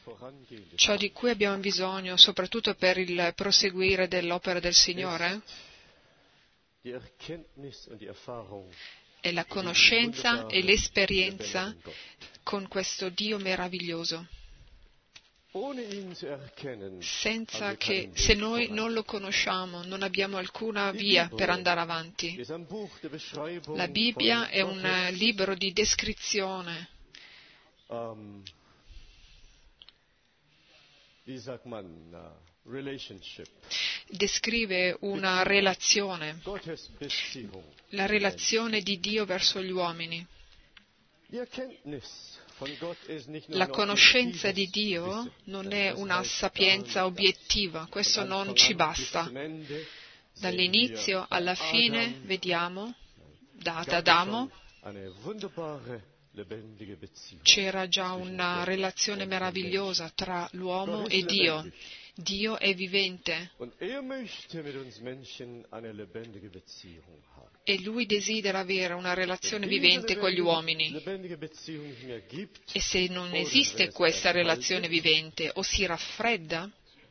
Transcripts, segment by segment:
ciò di cui abbiamo bisogno, soprattutto per il proseguire dell'opera del Signore, è la conoscenza e l'esperienza con questo Dio meraviglioso. Senza che, se noi non lo conosciamo, non abbiamo alcuna via per andare avanti. La Bibbia è un libro di descrizione. Descrive una relazione, la relazione di Dio verso gli uomini. La conoscenza di Dio non è una sapienza obiettiva, questo non ci basta. Dall'inizio alla fine vediamo, da Adamo, c'era già una relazione meravigliosa tra l'uomo e Dio. Dio è vivente e Lui desidera avere una relazione vivente con gli uomini. E se non esiste questa relazione vivente o si raffredda,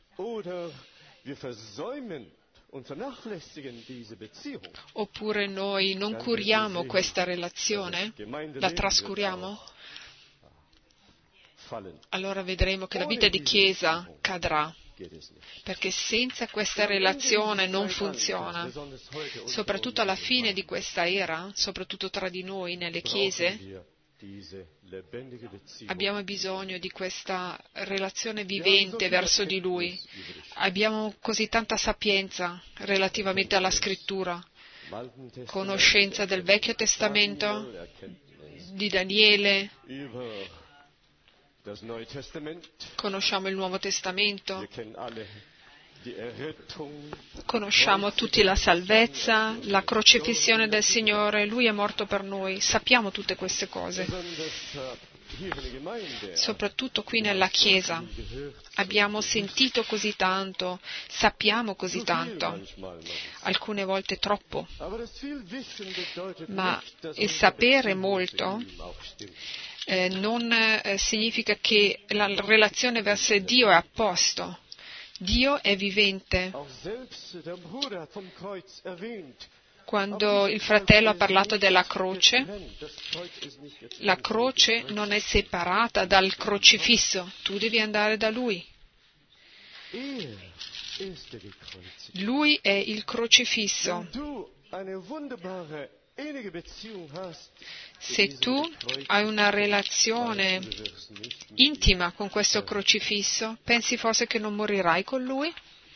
oppure noi non curiamo questa relazione, la trascuriamo, allora vedremo che la vita di Chiesa cadrà, perché senza questa relazione non funziona. Soprattutto alla fine di questa era, soprattutto tra di noi nelle chiese, abbiamo bisogno di questa relazione vivente verso di Lui. Abbiamo così tanta sapienza relativamente alla Scrittura, conoscenza del Vecchio Testamento, di Daniele, conosciamo il Nuovo Testamento, conosciamo tutti la salvezza, la crocifissione del Signore, Lui è morto per noi, sappiamo tutte queste cose. Soprattutto qui nella Chiesa abbiamo sentito così tanto, sappiamo così tanto, alcune volte troppo, ma il sapere molto non significa che la relazione verso Dio è a posto. Dio è vivente. Quando il fratello ha parlato della croce, la croce non è separata dal crocifisso, tu devi andare da Lui. Lui è il crocifisso. Se tu hai una relazione intima con questo crocifisso, pensi forse che non morirai con Lui?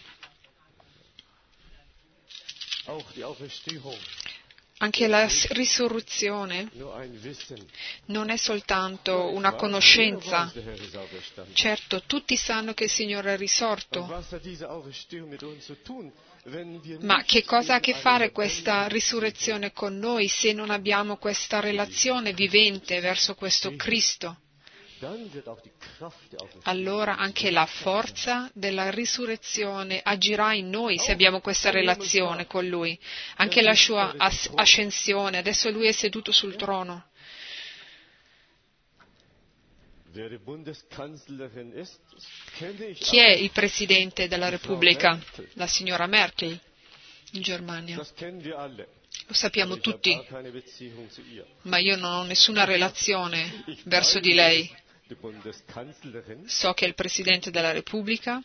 Anche la risurrezione non è soltanto una conoscenza. Certo, tutti sanno che il Signore è risorto, ma che cosa ha a che fare questa risurrezione con noi se non abbiamo questa relazione vivente verso questo Cristo? Allora anche la forza della risurrezione agirà in noi se abbiamo questa relazione con Lui. Anche la sua ascensione, adesso Lui è seduto sul trono. Chi è il Presidente della Repubblica? La signora Merkel, in Germania. Lo sappiamo tutti, ma io non ho nessuna relazione verso di lei. So che è il Presidente della Repubblica.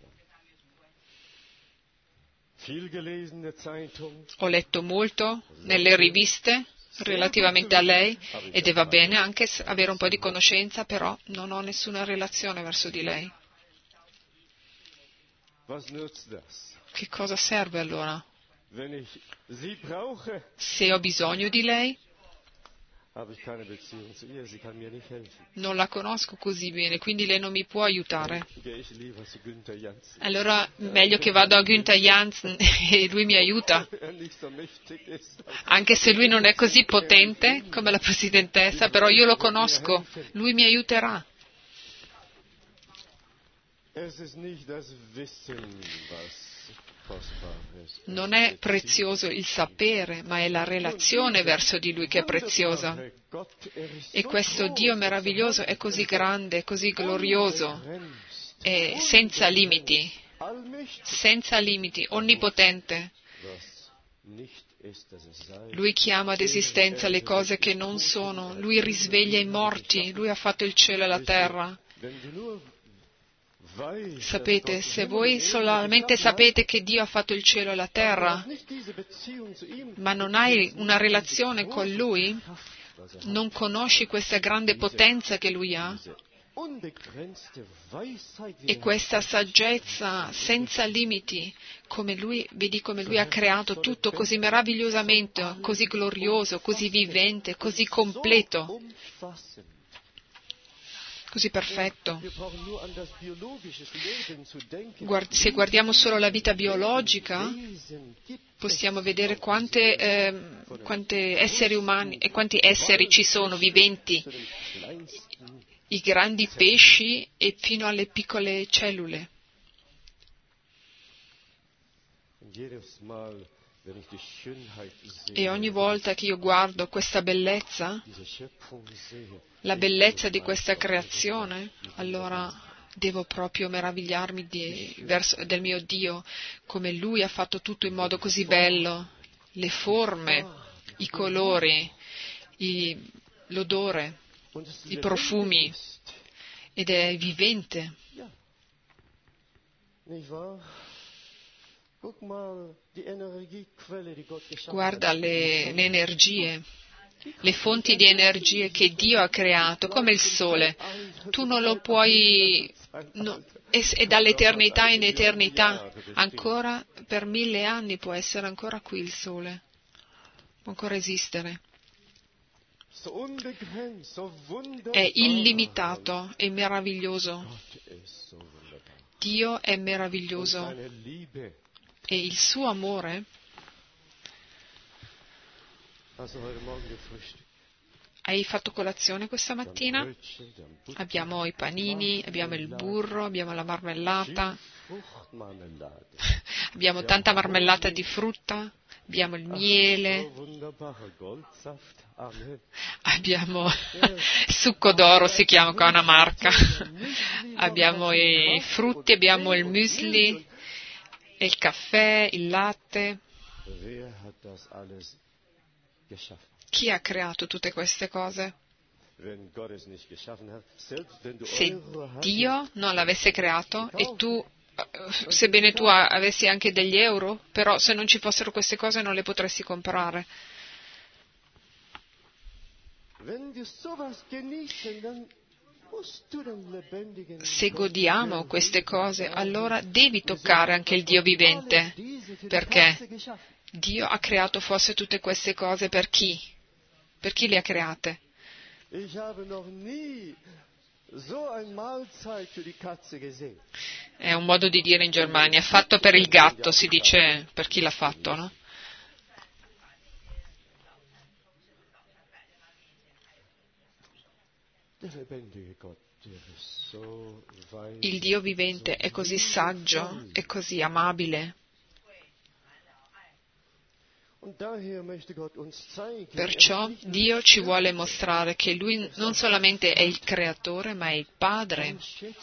Ho letto molto nelle riviste relativamente a lei ed va bene anche avere un po' di conoscenza, però non ho nessuna relazione verso di lei. Che cosa serve allora? Se ho bisogno di lei, non la conosco così bene, quindi lei non mi può aiutare. Allora meglio che vado a Günther Jansen e lui mi aiuta. Anche se lui non è così potente come la presidentessa, però io lo conosco, lui mi aiuterà. Non è prezioso il sapere, ma è la relazione verso di Lui che è preziosa. E questo Dio meraviglioso è così grande, così glorioso, è senza limiti, onnipotente. Lui chiama ad esistenza le cose che non sono, Lui risveglia i morti, Lui ha fatto il cielo e la terra. Sapete, se voi solamente sapete che Dio ha fatto il cielo e la terra, ma non hai una relazione con Lui, non conosci questa grande potenza che Lui ha, e questa saggezza senza limiti, vedi come Lui ha creato tutto così meravigliosamente, così glorioso, così vivente, così completo, così perfetto. Se guardiamo solo la vita biologica, possiamo vedere quanti esseri umani e quanti esseri ci sono viventi, i grandi pesci e fino alle piccole cellule. E ogni volta che io guardo questa bellezza, la bellezza di questa creazione, allora devo proprio meravigliarmi del mio Dio, come Lui ha fatto tutto in modo così bello, le forme, i colori, l'odore, i profumi, ed è vivente. Guarda le energie, le fonti di energie che Dio ha creato, come il sole. Tu non lo puoi, è dall'eternità in eternità, ancora per 1000 anni può essere ancora qui il sole, può ancora esistere. È illimitato, è meraviglioso. Dio è meraviglioso e il suo amore. Hai fatto colazione questa mattina? Abbiamo i panini, abbiamo il burro, abbiamo la marmellata, abbiamo tanta marmellata di frutta, abbiamo il miele, abbiamo succo d'oro, si chiama qua una marca, abbiamo i frutti, abbiamo il muesli, il caffè, il latte. Chi ha creato tutte queste cose? Se Dio non l'avesse creato e tu, sebbene tu avessi anche degli euro, però se non ci fossero queste cose non le potresti comprare. Se godiamo queste cose, allora devi toccare anche il Dio vivente. Perché? Dio ha creato forse tutte queste cose per chi? Per chi le ha create? È un modo di dire in Germania, fatto per il gatto, si dice per chi l'ha fatto, no? Il Dio vivente è così saggio e così amabile. Perciò Dio ci vuole mostrare che Lui non solamente è il Creatore, ma è il Padre.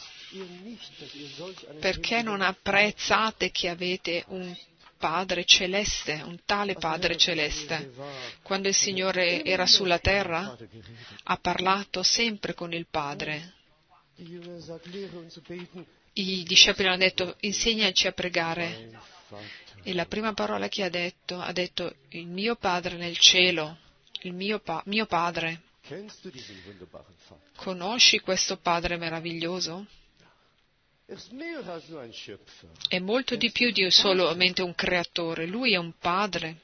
Perché non apprezzate che avete un Padre celeste, un tale Padre celeste? Quando il Signore era sulla terra, ha parlato sempre con il Padre. I discepoli hanno detto, insegnaci a pregare. E la prima parola che ha detto il mio Padre nel cielo, il mio Padre. Conosci questo Padre meraviglioso? È molto di più di solamente un creatore, Lui è un Padre.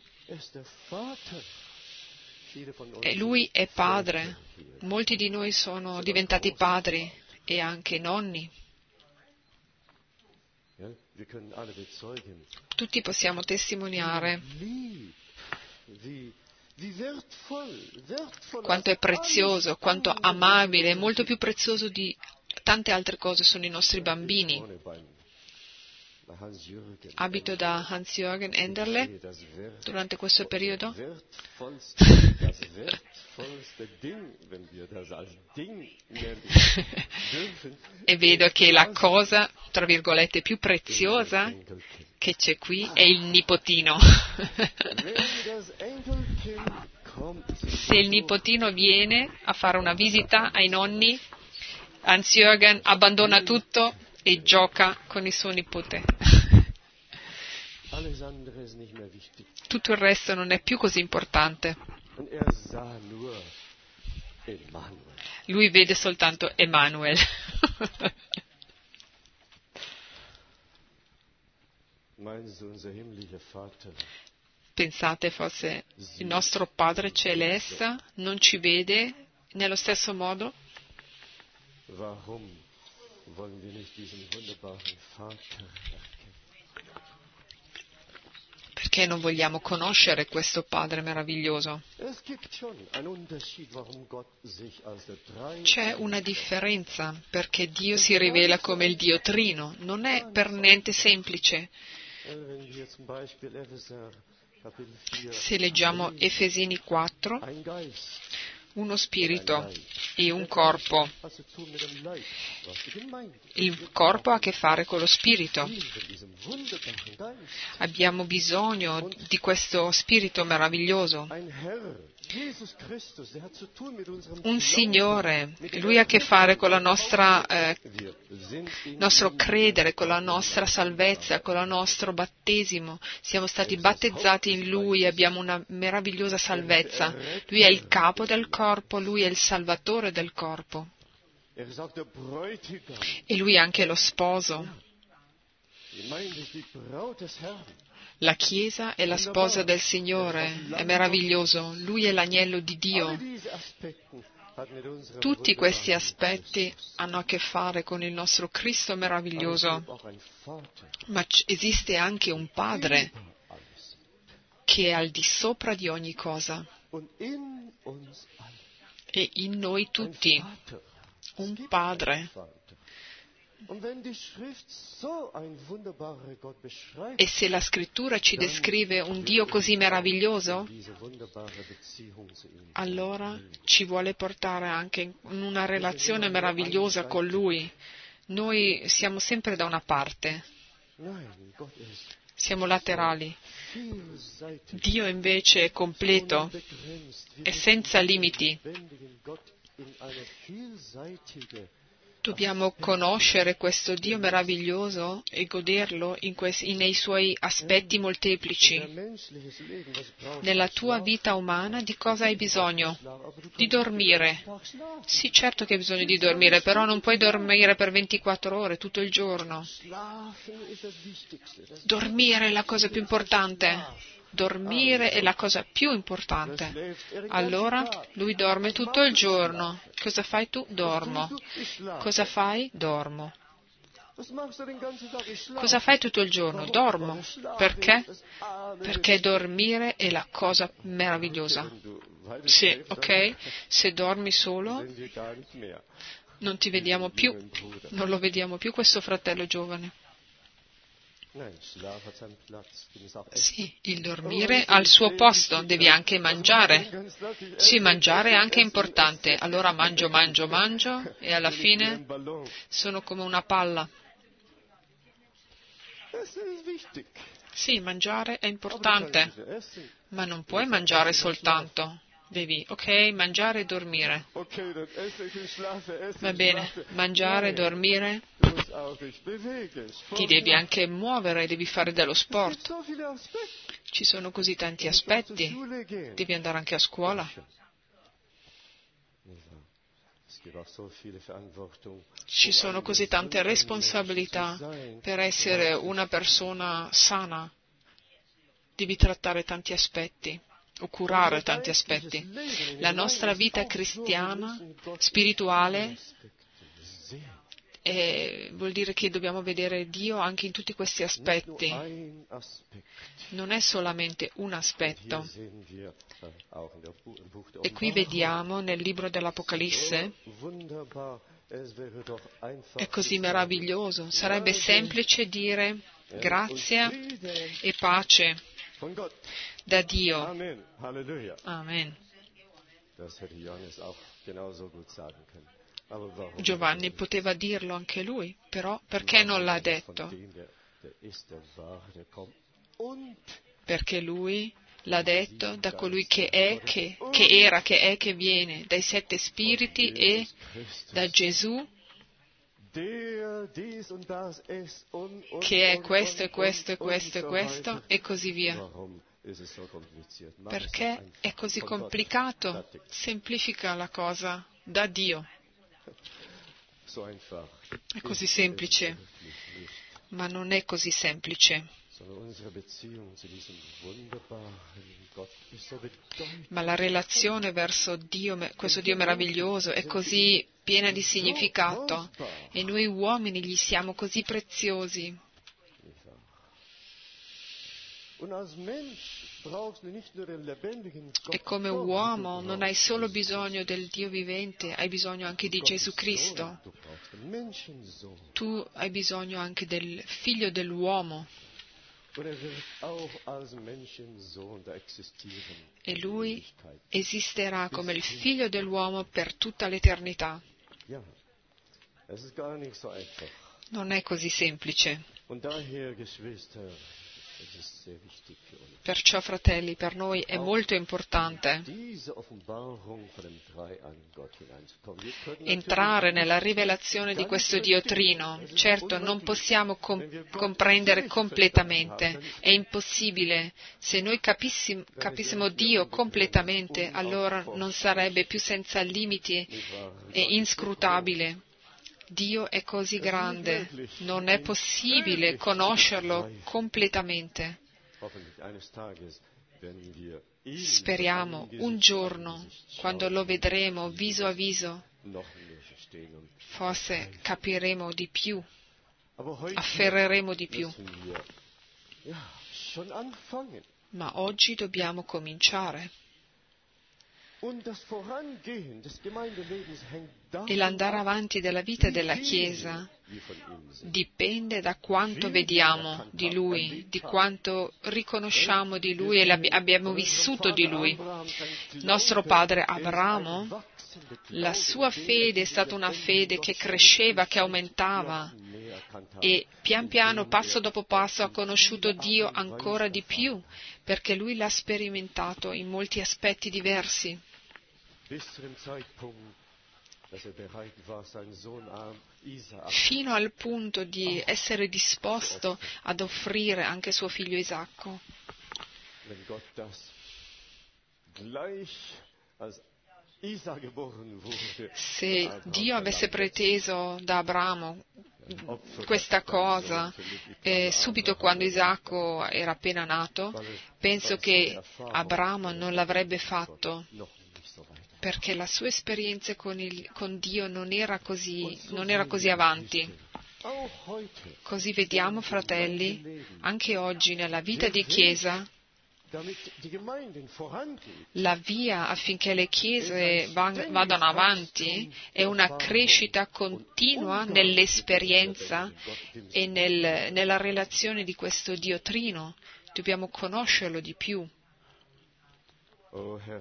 E Lui è Padre. Molti di noi sono diventati padri e anche nonni. Tutti possiamo testimoniare quanto è prezioso, quanto amabile, molto più prezioso di tante altre cose sono i nostri bambini. abito da Hans-Jürgen Enderle durante questo periodo e vedo che la cosa, tra virgolette, più preziosa che c'è qui è il nipotino. Se il nipotino viene a fare una visita ai nonni, Hans-Jürgen abbandona tutto e gioca con il suo nipote. Tutto il resto non è più così importante. Lui vede soltanto Emanuel. Pensate forse il nostro Padre Celeste non ci vede nello stesso modo? Perché non vogliamo conoscere questo Padre meraviglioso? C'è una differenza perché Dio si rivela come il Dio Trino. Non è per niente semplice. Se leggiamo Efesini 4, uno spirito e un corpo. Il corpo ha a che fare con lo spirito. Abbiamo bisogno di questo spirito meraviglioso. Un Signore, Lui ha a che fare con la nostro credere, con la nostra salvezza, con il nostro battesimo. Siamo stati battezzati in Lui, abbiamo una meravigliosa salvezza. Lui è il capo del corpo, Lui è il salvatore del corpo. E Lui è anche lo sposo. La Chiesa è la sposa del Signore, è meraviglioso, Lui è l'agnello di Dio. Tutti questi aspetti hanno a che fare con il nostro Cristo meraviglioso, ma esiste anche un Padre che è al di sopra di ogni cosa e in noi tutti, un Padre. E se la Scrittura ci descrive un Dio così meraviglioso, allora ci vuole portare anche in una relazione meravigliosa con Lui. Noi siamo sempre da una parte, siamo laterali. Dio invece è completo, è senza limiti. Dobbiamo conoscere questo Dio meraviglioso e goderlo nei suoi aspetti molteplici. Nella tua vita umana di cosa hai bisogno? Di dormire. Sì, certo che hai bisogno di dormire, però non puoi dormire per 24 ore, tutto il giorno. Dormire è la cosa più importante. Dormire è la cosa più importante. Allora, lui dorme tutto il giorno. Cosa fai tu? Dormo. Cosa fai? Dormo. Cosa fai tutto il giorno? Dormo. Perché? Perché dormire è la cosa meravigliosa. Sì, ok? Se dormi solo, non ti vediamo più. Non lo vediamo più questo fratello giovane. Sì, il dormire ha il suo posto, devi anche mangiare. Sì, mangiare è anche importante. Allora mangio e alla fine sono come una palla. Sì, mangiare è importante, ma non puoi mangiare soltanto. Devi, mangiare e dormire. Va bene, mangiare e dormire. Ti devi anche muovere, devi fare dello sport. Ci sono così tanti aspetti. Devi andare anche a scuola. Ci sono così tante responsabilità per essere una persona sana. Devi trattare tanti aspetti o curare tanti aspetti. La nostra vita cristiana, spirituale, vuol dire che dobbiamo vedere Dio anche in tutti questi aspetti. Non è solamente un aspetto. E qui vediamo nel libro dell'Apocalisse, è così meraviglioso. Sarebbe semplice dire Grazia e pace da Dio. Amen. Halleluja. Amen. Das hätte Johannes auch genauso gut sagen können. Aber warum? Giovanni poteva dirlo anche lui, però perché non l'ha detto? Von dem, der ist, der war, der kommt. Und Perché lui l'ha detto da colui che è, che era, che è, che viene, dai 7 spiriti e da Gesù, der dies und das ist und che è questo e questo e questo e questo, e così via. Warum ist es so kompliziert? Mach es Perché einfach è così von Gott. complicato? Fertig. Semplifica la cosa da Dio. So einfach. È così Ist semplice, es wirklich nicht. ma non è così semplice. Sondern unsere Beziehung zu diesem wunderbaren Gott ist so bedeutend. Ma la relazione verso Dio, questo Dio meraviglioso, è così piena di significato e noi uomini gli siamo così preziosi. Und als Mensch brauchst du nicht nur den lebendigen Gott. E come uomo non hai solo bisogno del Dio vivente, hai bisogno anche di Gesù Cristo. Du brauchst den Menschensohn. Tu hai bisogno anche del Figlio dell'uomo. Und wird auch als Menschensohn da existieren. E lui in Ewigkeit. esisterà come il Figlio dell'uomo per tutta l'eternità. Ja, es ist gar nicht so einfach. Non è così semplice. Und daher, Geschwister, es ist sehr wichtig für uns. Perciò, fratelli, per noi è molto importante Diese Offenbarung von dem dreieinigen Gott hineinzukommen. Wir können entrare nella rivelazione di questo Dio trino. Certo, non possiamo comprendere completamente, è impossibile. Se noi capissimo Dio completamente, allora non sarebbe più senza limiti e inscrutabile. Dio è così grande, non è possibile conoscerlo completamente. hoffentlich eines Tages, wenn wir ihn Speriamo un giorno, quando lo vedremo viso a viso, noch mehr verstehen. Und forse capiremo di più, aber heute afferreremo di più. müssen wir schon anfangen. Ma oggi dobbiamo cominciare. Und das Vorangehen des Gemeindelebens hängt E l'andare avanti della vita della Chiesa wir von ihm sind. dipende da quanto vediamo di Lui, di quanto riconosciamo di Lui e abbiamo vissuto di Lui. Nostro padre Abramo, la sua fede è stata una fede che cresceva, che aumentava e pian piano, passo dopo passo, ha conosciuto Dio ancora di più, perché lui l'ha sperimentato in molti aspetti diversi. Bis zu dem Zeitpunkt, dass bereit war, seinen Sohn Isaak Fino al punto di essere disposto ad offrire anche suo figlio Isacco. wenn Gott das gleich als Isaak geboren wurde. Se Dio avesse preteso da Abramo questa cosa subito quando Isacco era appena nato, penso che Abramo non l'avrebbe fatto, Noch nicht so weit. perché la sua esperienza con Dio non era così avanti. Auch heute, Così vediamo, fratelli, anche oggi nella vita di Chiesa, damit die Gemeinden vorangeht, la via affinché le chiese vadano avanti è una crescita continua nell'esperienza e nella relazione di questo Dio trino. Dobbiamo conoscerlo di più. oh Herr,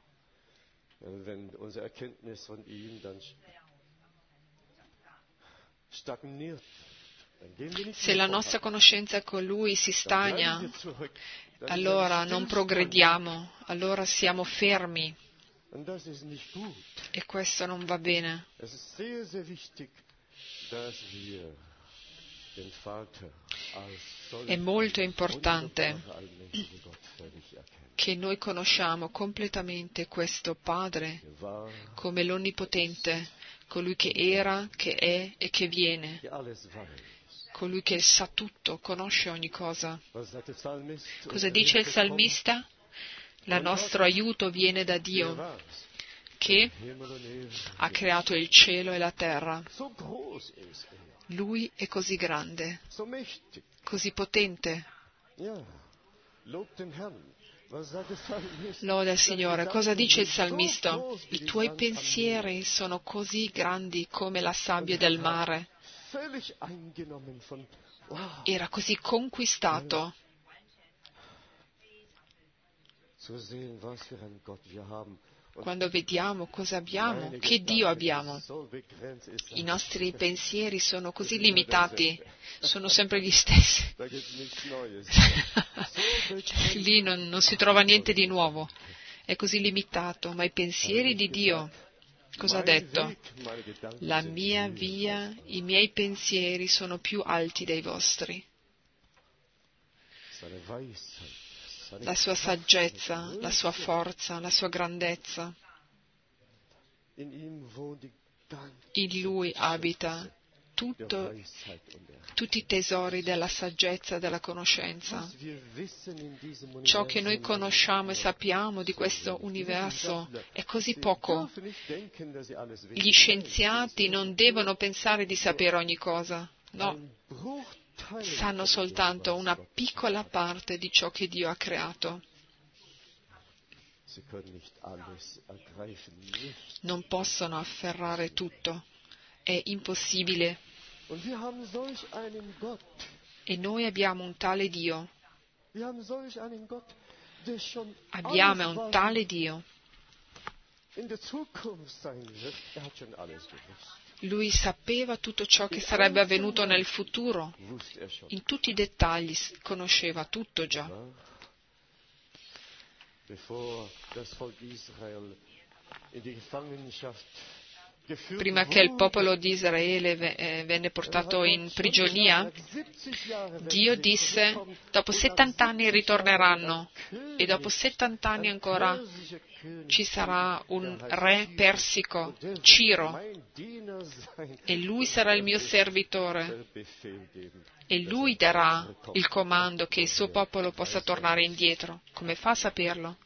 wenn unsere Erkenntnis von ihm dann stagniert, dann gehen wir nicht Se la nostra conoscenza con Lui si stagna, allora non progrediamo, allora siamo fermi Und das ist nicht gut. e questo non va bene. Es ist sehr, sehr wichtig, dass wir den Vater als È molto importante wunderbaren, allmächtigen Gott völlig erkennen. che noi conosciamo completamente questo Padre Der war, come l'Onnipotente, colui che era, che è e che viene, der alles weiß. colui che sa tutto, conosce ogni cosa. Was sagt der Psalmist? Cosa dice il salmista? Il nostro aiuto viene da Der Dio, war's. che Himmel und Erde. ha creato il cielo e la terra. So groß ist er, Lui è così grande, so mächtig. così potente. Ja, lobt den Herrn. Was sagt der Psalmist? Loda il Signore. Cosa dice il salmista? I tuoi pensieri sono così grandi come la sabbia del mare. Era così conquistato. Quando vediamo cosa abbiamo, che Dio abbiamo, i nostri pensieri sono così limitati, sono sempre gli stessi. Lì non si trova niente di nuovo, è così limitato, ma i pensieri di Dio, cosa ha detto? La mia via, i miei pensieri sono più alti dei vostri. La sua saggezza, la sua forza, la sua grandezza. In Lui abita tutti i tesori della saggezza e della conoscenza. Ciò che noi conosciamo e sappiamo di questo universo è così poco. Gli scienziati non devono pensare di sapere ogni cosa, no. Sanno soltanto una piccola parte di ciò che Dio ha creato. Non possono afferrare tutto, è impossibile. E noi abbiamo un tale Dio. Abbiamo un tale Dio. Lui sapeva tutto ciò che sarebbe avvenuto nel futuro. In tutti i dettagli conosceva tutto già. Prima che il popolo di Israele venne portato in prigionia, Dio disse: dopo 70 anni ritorneranno e dopo 70 anni ancora ci sarà un re persico, Ciro, e lui sarà il mio servitore e lui darà il comando che il suo popolo possa tornare indietro. Come fa a saperlo?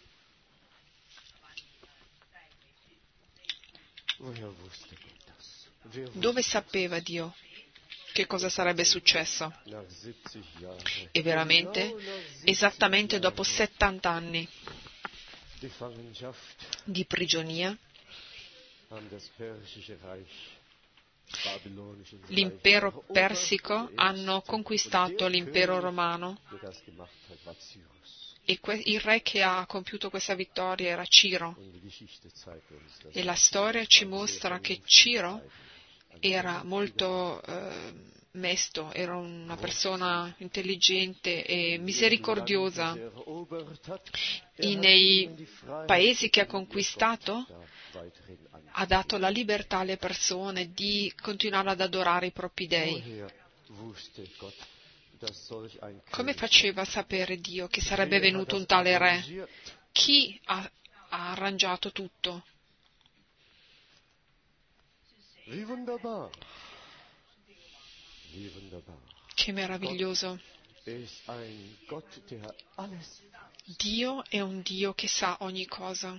Dove sapeva Dio che cosa sarebbe successo? E veramente, esattamente dopo 70 anni di prigionia, l'impero persico hanno conquistato l'impero romano e il re che ha compiuto questa vittoria era Ciro. E la storia ci mostra che Ciro era molto mesto, era una persona intelligente e misericordiosa. E nei paesi che ha conquistato ha dato la libertà alle persone di continuare ad adorare i propri dei. Come faceva a sapere Dio che sarebbe venuto un tale re? Chi ha arrangiato tutto? Che meraviglioso! Dio è un Dio che sa ogni cosa.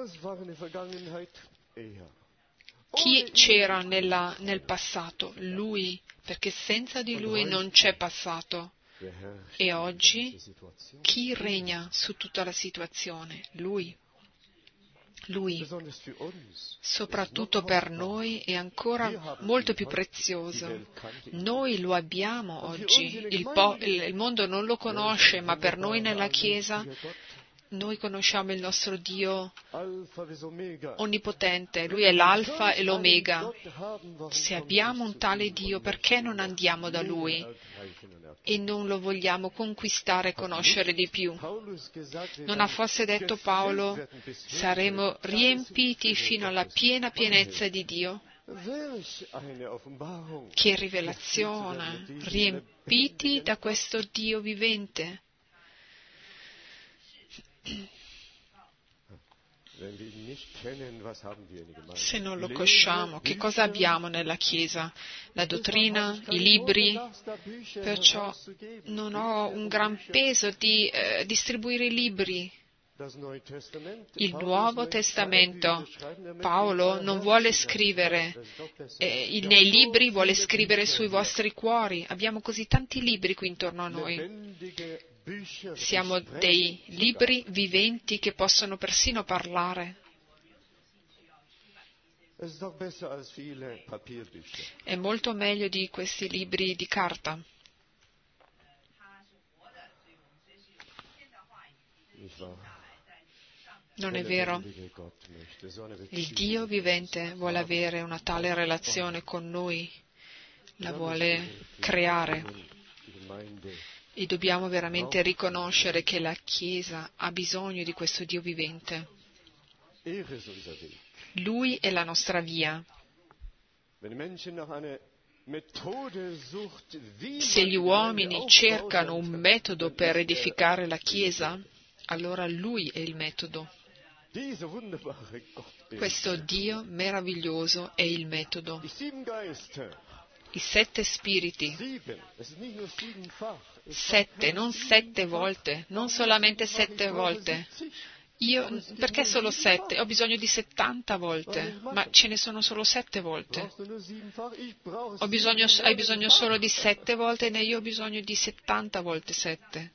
Chi c'era nel passato? Lui, perché senza di Lui non c'è passato. E oggi chi regna su tutta la situazione? Lui. Lui, soprattutto per noi, è ancora molto più prezioso. Noi lo abbiamo oggi. Il mondo non lo conosce, ma per noi nella Chiesa noi conosciamo il nostro Dio onnipotente. Lui è l'Alfa e l'Omega. Se abbiamo un tale Dio, perché non andiamo da Lui e non lo vogliamo conquistare e conoscere di più? Non ha forse detto Paolo: saremo riempiti fino alla piena pienezza di Dio? Che rivelazione! Riempiti da questo Dio vivente. Se non lo conosciamo, che cosa abbiamo nella Chiesa? La dottrina, i libri, perciò non ho un gran peso di distribuire i libri. Il Nuovo Testamento, Paolo non vuole scrivere nei libri, vuole scrivere sui vostri cuori. Abbiamo così tanti libri qui intorno a noi. Siamo dei libri viventi che possono persino parlare. È molto meglio di questi libri di carta. Non è vero? Il Dio vivente vuole avere una tale relazione con noi, la vuole creare. E dobbiamo veramente riconoscere che la Chiesa ha bisogno di questo Dio vivente. Lui è la nostra via. Se gli uomini cercano un metodo per edificare la Chiesa, allora Lui è il metodo. Questo Dio meraviglioso è il metodo. I 7 spiriti, 7, non 7 volte, non solamente 7 volte. Perché solo 7? Ho bisogno di 70 volte, ma ce ne sono solo 7 volte. Hai bisogno solo di 7 volte e io ho bisogno di 70 volte 7.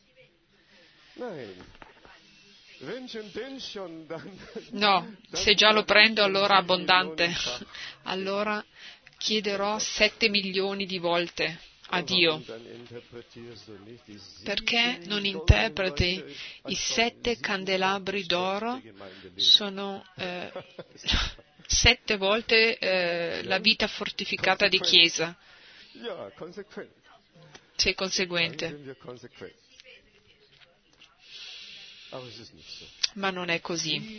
No, se già lo prendo allora abbondante. Allora chiederò 7 milioni di volte a Dio. Perché non interpreti i 7 candelabri d'oro? Sono 7 volte la vita fortificata di Chiesa. Sei conseguente. Ma non è così.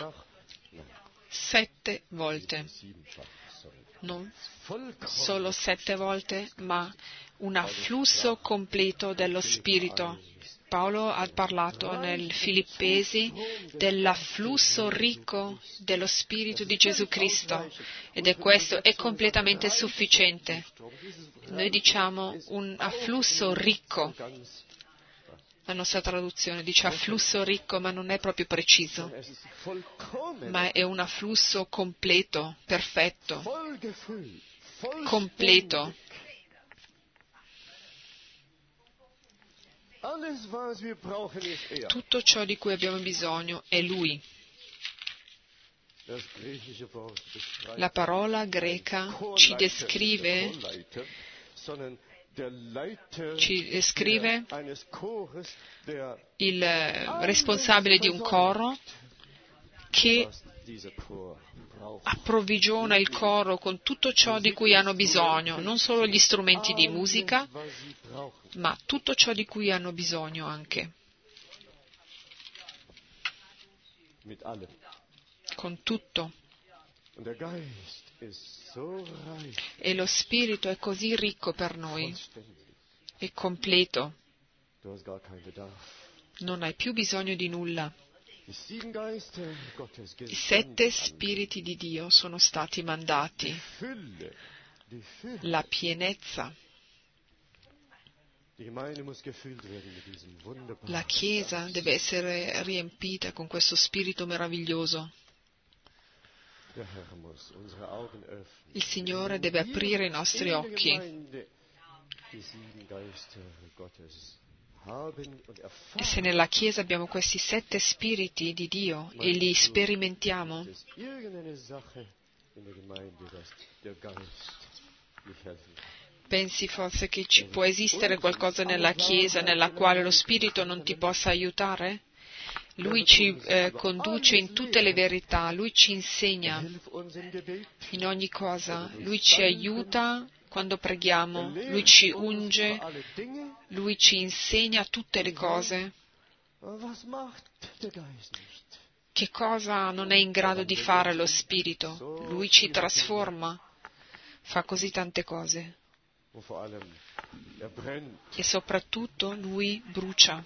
7 volte. Non solo 7 volte, ma un afflusso completo dello Spirito. Paolo ha parlato nel Filippesi dell'afflusso ricco dello Spirito di Gesù Cristo, ed questo è completamente sufficiente. Noi diciamo un afflusso ricco. La nostra traduzione dice afflusso ricco, ma non è proprio preciso, ma è un afflusso completo, perfetto, completo. Tutto ciò di cui abbiamo bisogno è Lui. La parola greca ci descrive il responsabile di un coro che approvvigiona il coro con tutto ciò di cui hanno bisogno, non solo gli strumenti di musica, ma tutto ciò di cui hanno bisogno anche. Con tutto. E lo Spirito è così ricco per noi, è completo. Non hai più bisogno di nulla. I 7 spiriti di Dio sono stati mandati. La pienezza. La Chiesa deve essere riempita con questo Spirito meraviglioso. Il Signore deve aprire i nostri occhi. E se nella Chiesa abbiamo questi 7 spiriti di Dio e li sperimentiamo, pensi forse che può esistere qualcosa nella Chiesa nella quale lo Spirito non ti possa aiutare? Lui ci conduce in tutte le verità, Lui ci insegna in ogni cosa, Lui ci aiuta quando preghiamo, Lui ci unge, Lui ci insegna tutte le cose. Che cosa non è in grado di fare lo Spirito? Lui ci trasforma, fa così tante cose. E soprattutto Lui brucia.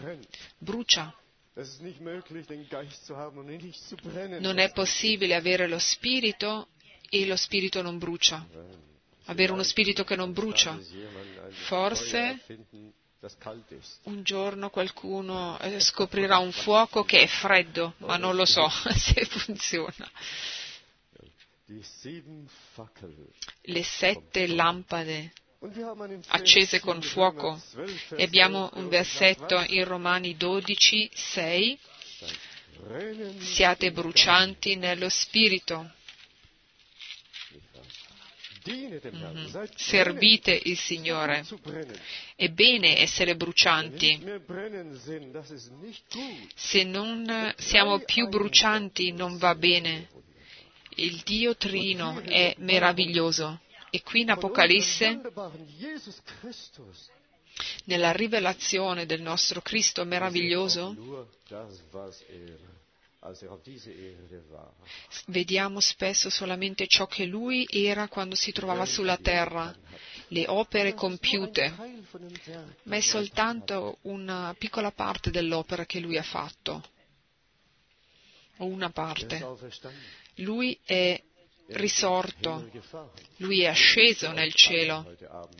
Non è possibile avere lo Spirito e lo Spirito non brucia. Avere uno Spirito che non brucia. Forse un giorno qualcuno scoprirà un fuoco che è freddo, ma non lo so se funziona. Le 7 lampade accese con fuoco. E abbiamo un versetto in Romani 12, 6. Siate brucianti nello Spirito Servite il Signore. È bene essere brucianti. Se non siamo più brucianti non va bene. Il Dio Trino è meraviglioso. E qui in Apocalisse, nella rivelazione del nostro Cristo meraviglioso, vediamo spesso solamente ciò che Lui era quando si trovava sulla terra, le opere compiute, ma è soltanto una piccola parte dell'opera che Lui ha fatto, o una parte. Lui è risorto, Lui è asceso nel cielo.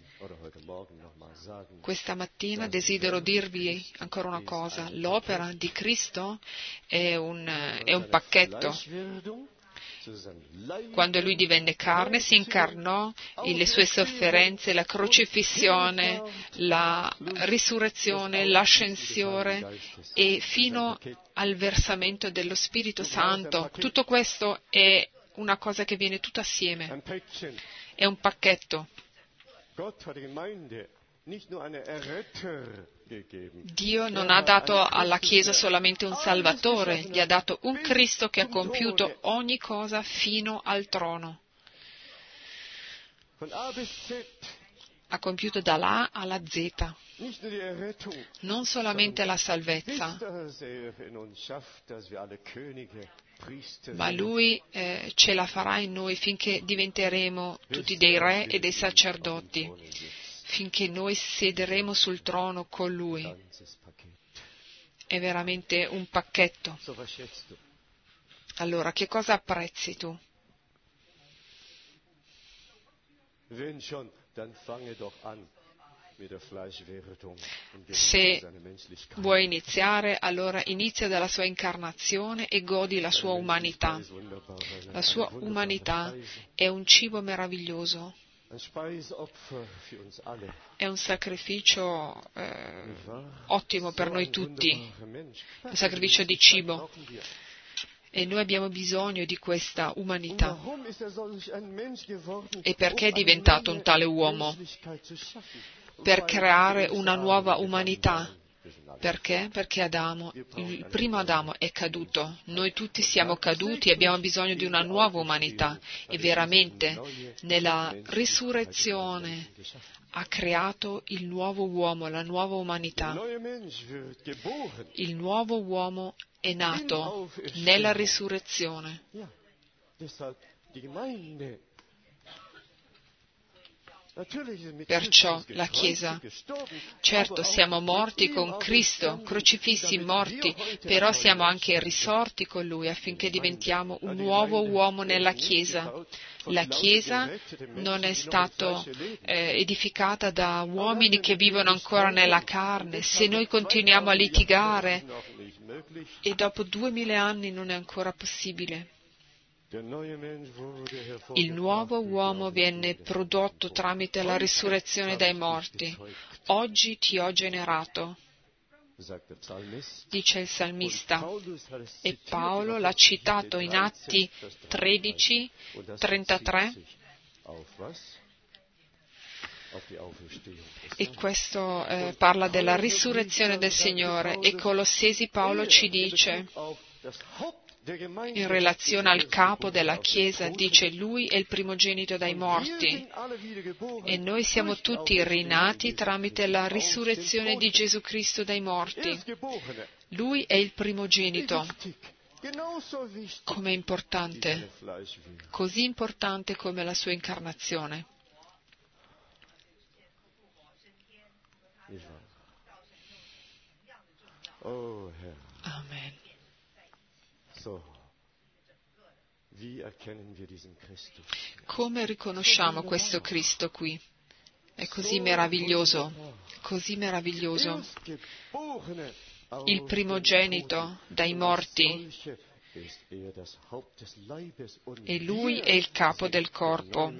Questa mattina desidero dirvi ancora una cosa: l'opera di Cristo è un pacchetto. Quando Lui divenne carne, si incarnò, le sue sofferenze, la crocifissione, la risurrezione, l'ascensione e fino al versamento dello Spirito Santo. Tutto questo è una cosa che viene tutta assieme. È un pacchetto. Dio non ha dato alla Chiesa solamente un Salvatore, gli ha dato un Cristo che ha compiuto ogni cosa fino al trono. Ha compiuto dall'A alla Z. Non solamente la salvezza, ma Lui ce la farà in noi finché diventeremo tutti dei re e dei sacerdoti, finché noi siederemo sul trono con Lui. È veramente un pacchetto. Allora, che cosa apprezzi tu? Se vuoi iniziare, allora inizia dalla sua incarnazione e godi la sua umanità. La sua umanità è un cibo meraviglioso, è un sacrificio ottimo per noi tutti, un sacrificio di cibo. E noi abbiamo bisogno di questa umanità. E perché è diventato un tale uomo? Per creare una nuova umanità. Perché? Perché il primo Adamo è caduto. Noi tutti siamo caduti e abbiamo bisogno di una nuova umanità. E veramente nella risurrezione ha creato il nuovo uomo, la nuova umanità. Il nuovo uomo è nato nella risurrezione. Perciò la Chiesa, certo siamo morti con Cristo, crocifissi morti, però siamo anche risorti con Lui affinché diventiamo un nuovo uomo nella Chiesa. La Chiesa non è stata edificata da uomini che vivono ancora nella carne. Se noi continuiamo a litigare, e dopo 2000 anni non è ancora possibile. Il nuovo uomo viene prodotto tramite la risurrezione dai morti. Oggi ti ho generato, dice il salmista, e Paolo l'ha citato in Atti 13, 33. E questo parla della risurrezione del Signore. E Colossesi Paolo ci dice, in relazione al capo della Chiesa, dice: Lui è il primogenito dai morti e noi siamo tutti rinati tramite la risurrezione di Gesù Cristo dai morti. Lui è il primogenito. Com'è importante, così importante come la sua incarnazione. Amen. Come riconosciamo questo Cristo qui? È così meraviglioso, così meraviglioso. Il primogenito dai morti, e Lui è il capo del corpo.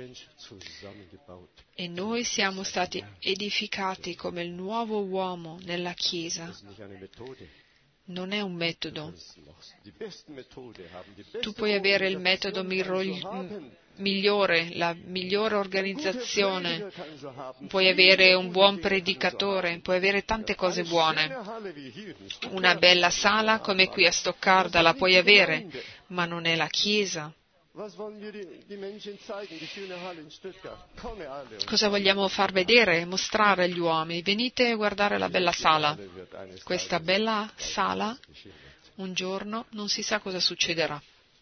E noi siamo stati edificati come il nuovo uomo nella Chiesa. non è un metodo. Tu puoi avere il metodo migliore, la migliore organizzazione, puoi avere un buon predicatore, puoi avere tante cose buone. Una bella sala come qui a Stoccarda la puoi avere, ma non è la Chiesa. Cosa vogliamo far vedere, mostrare agli uomini? Venite a guardare la bella sala. Questa bella sala, un giorno, non si sa cosa succederà.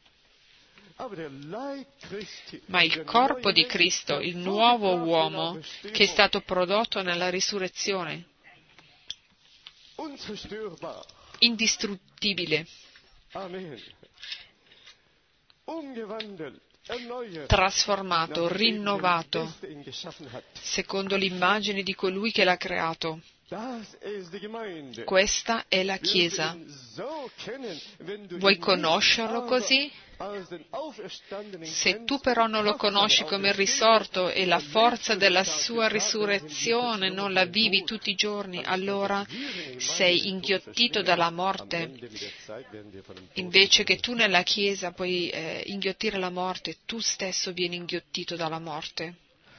Ma il corpo di Cristo, il nuovo uomo che è stato prodotto nella risurrezione, indistruttibile, trasformato, rinnovato, secondo l'immagine di colui che l'ha creato. Questa è la Chiesa. Vuoi conoscerlo così? Se tu però non lo conosci come il risorto e la forza della sua risurrezione non la vivi tutti i giorni, allora sei inghiottito dalla morte. Invece che tu nella Chiesa puoi inghiottire la morte, tu stesso vieni inghiottito dalla morte.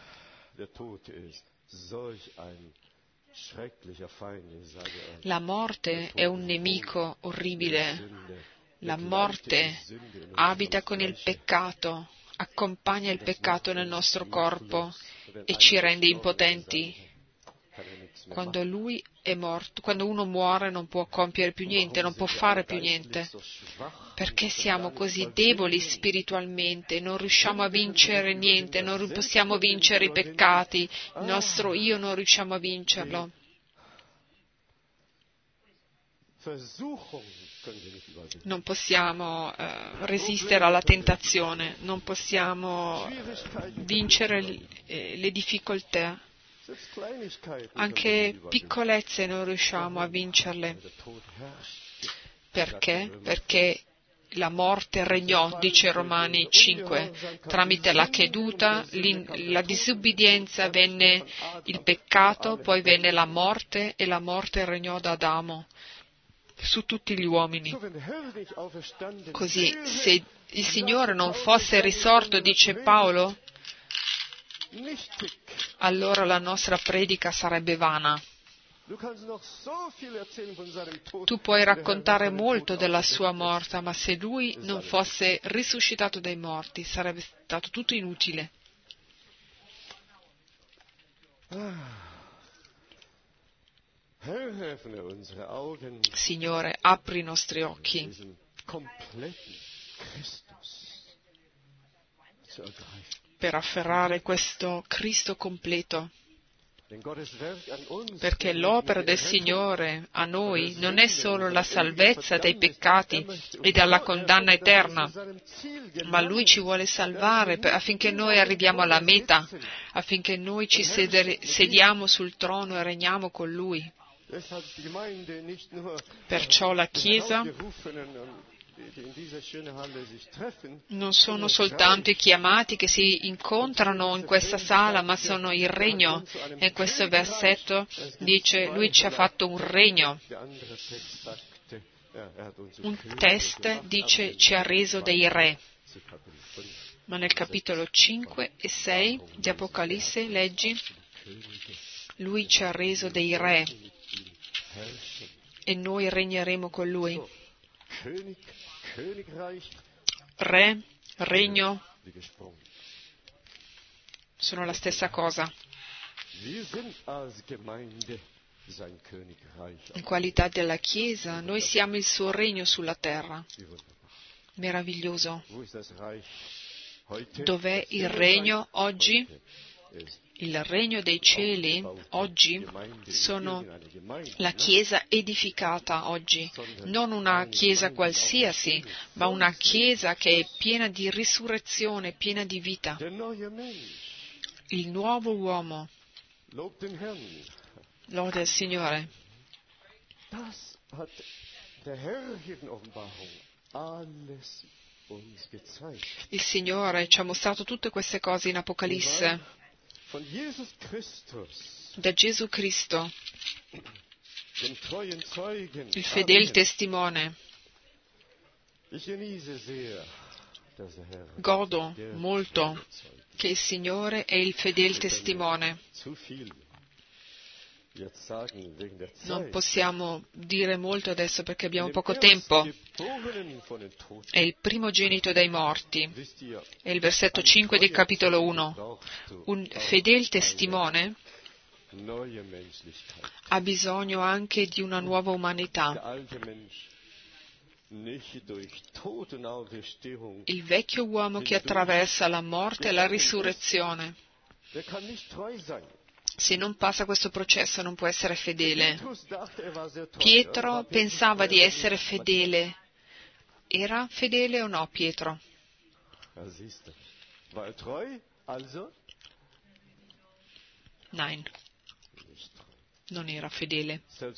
La morte è un nemico orribile. La morte abita con il peccato, accompagna il peccato nel nostro corpo e ci rende impotenti. Quando lui è morto, quando uno muore non può compiere più niente, non può fare più niente. Perché siamo così deboli spiritualmente, non riusciamo a vincere niente, non possiamo vincere i peccati, il nostro io non riusciamo a vincerlo. Non possiamo resistere alla tentazione, non possiamo vincere le difficoltà. Anche piccolezze non riusciamo a vincerle. Perché? Perché la morte regnò, dice Romani 5, tramite la caduta, la disubbidienza venne il peccato, poi venne la morte e la morte regnò da Adamo su tutti gli uomini. Così, se il Signore non fosse risorto, dice Paolo, allora la nostra predica sarebbe vana. Tu puoi raccontare molto della sua morte, ma se Lui non fosse risuscitato dai morti, sarebbe stato tutto inutile. Signore, apri i nostri occhi per afferrare questo Cristo completo, perché l'opera del Signore a noi non è solo la salvezza dai peccati e dalla condanna eterna, ma Lui ci vuole salvare affinché noi arriviamo alla meta, affinché noi ci sediamo sul trono e regniamo con Lui. Perciò la Chiesa non sono soltanto i chiamati che si incontrano in questa sala, ma sono il regno. E questo versetto dice, Lui ci ha fatto un regno. Un test dice, ci ha reso dei re. Ma nel capitolo 5 e 6 di Apocalisse leggi, Lui ci ha reso dei re e noi regneremo con Lui. Re, regno, sono la stessa cosa. In qualità della Chiesa, noi siamo il suo regno sulla terra. Meraviglioso. Dov'è il regno oggi? Il regno dei cieli oggi sono la Chiesa edificata oggi, non una Chiesa qualsiasi, ma una Chiesa che è piena di risurrezione, piena di vita. Il nuovo uomo. Lode al Signore. Il Signore ci ha mostrato tutte queste cose in Apocalisse. Da Gesù Cristo il fedele testimone. Godo molto che il Signore è il fedele testimone. Non possiamo dire molto adesso perché abbiamo poco tempo. È il primogenito dai morti. È il versetto 5 del capitolo 1. Un fedele testimone ha bisogno anche di una nuova umanità. Il vecchio uomo che attraversa la morte e la risurrezione, se non passa questo processo non può essere fedele. Pietro pensava di essere fedele. Era fedele o no, Pietro? Nein. Non era fedele.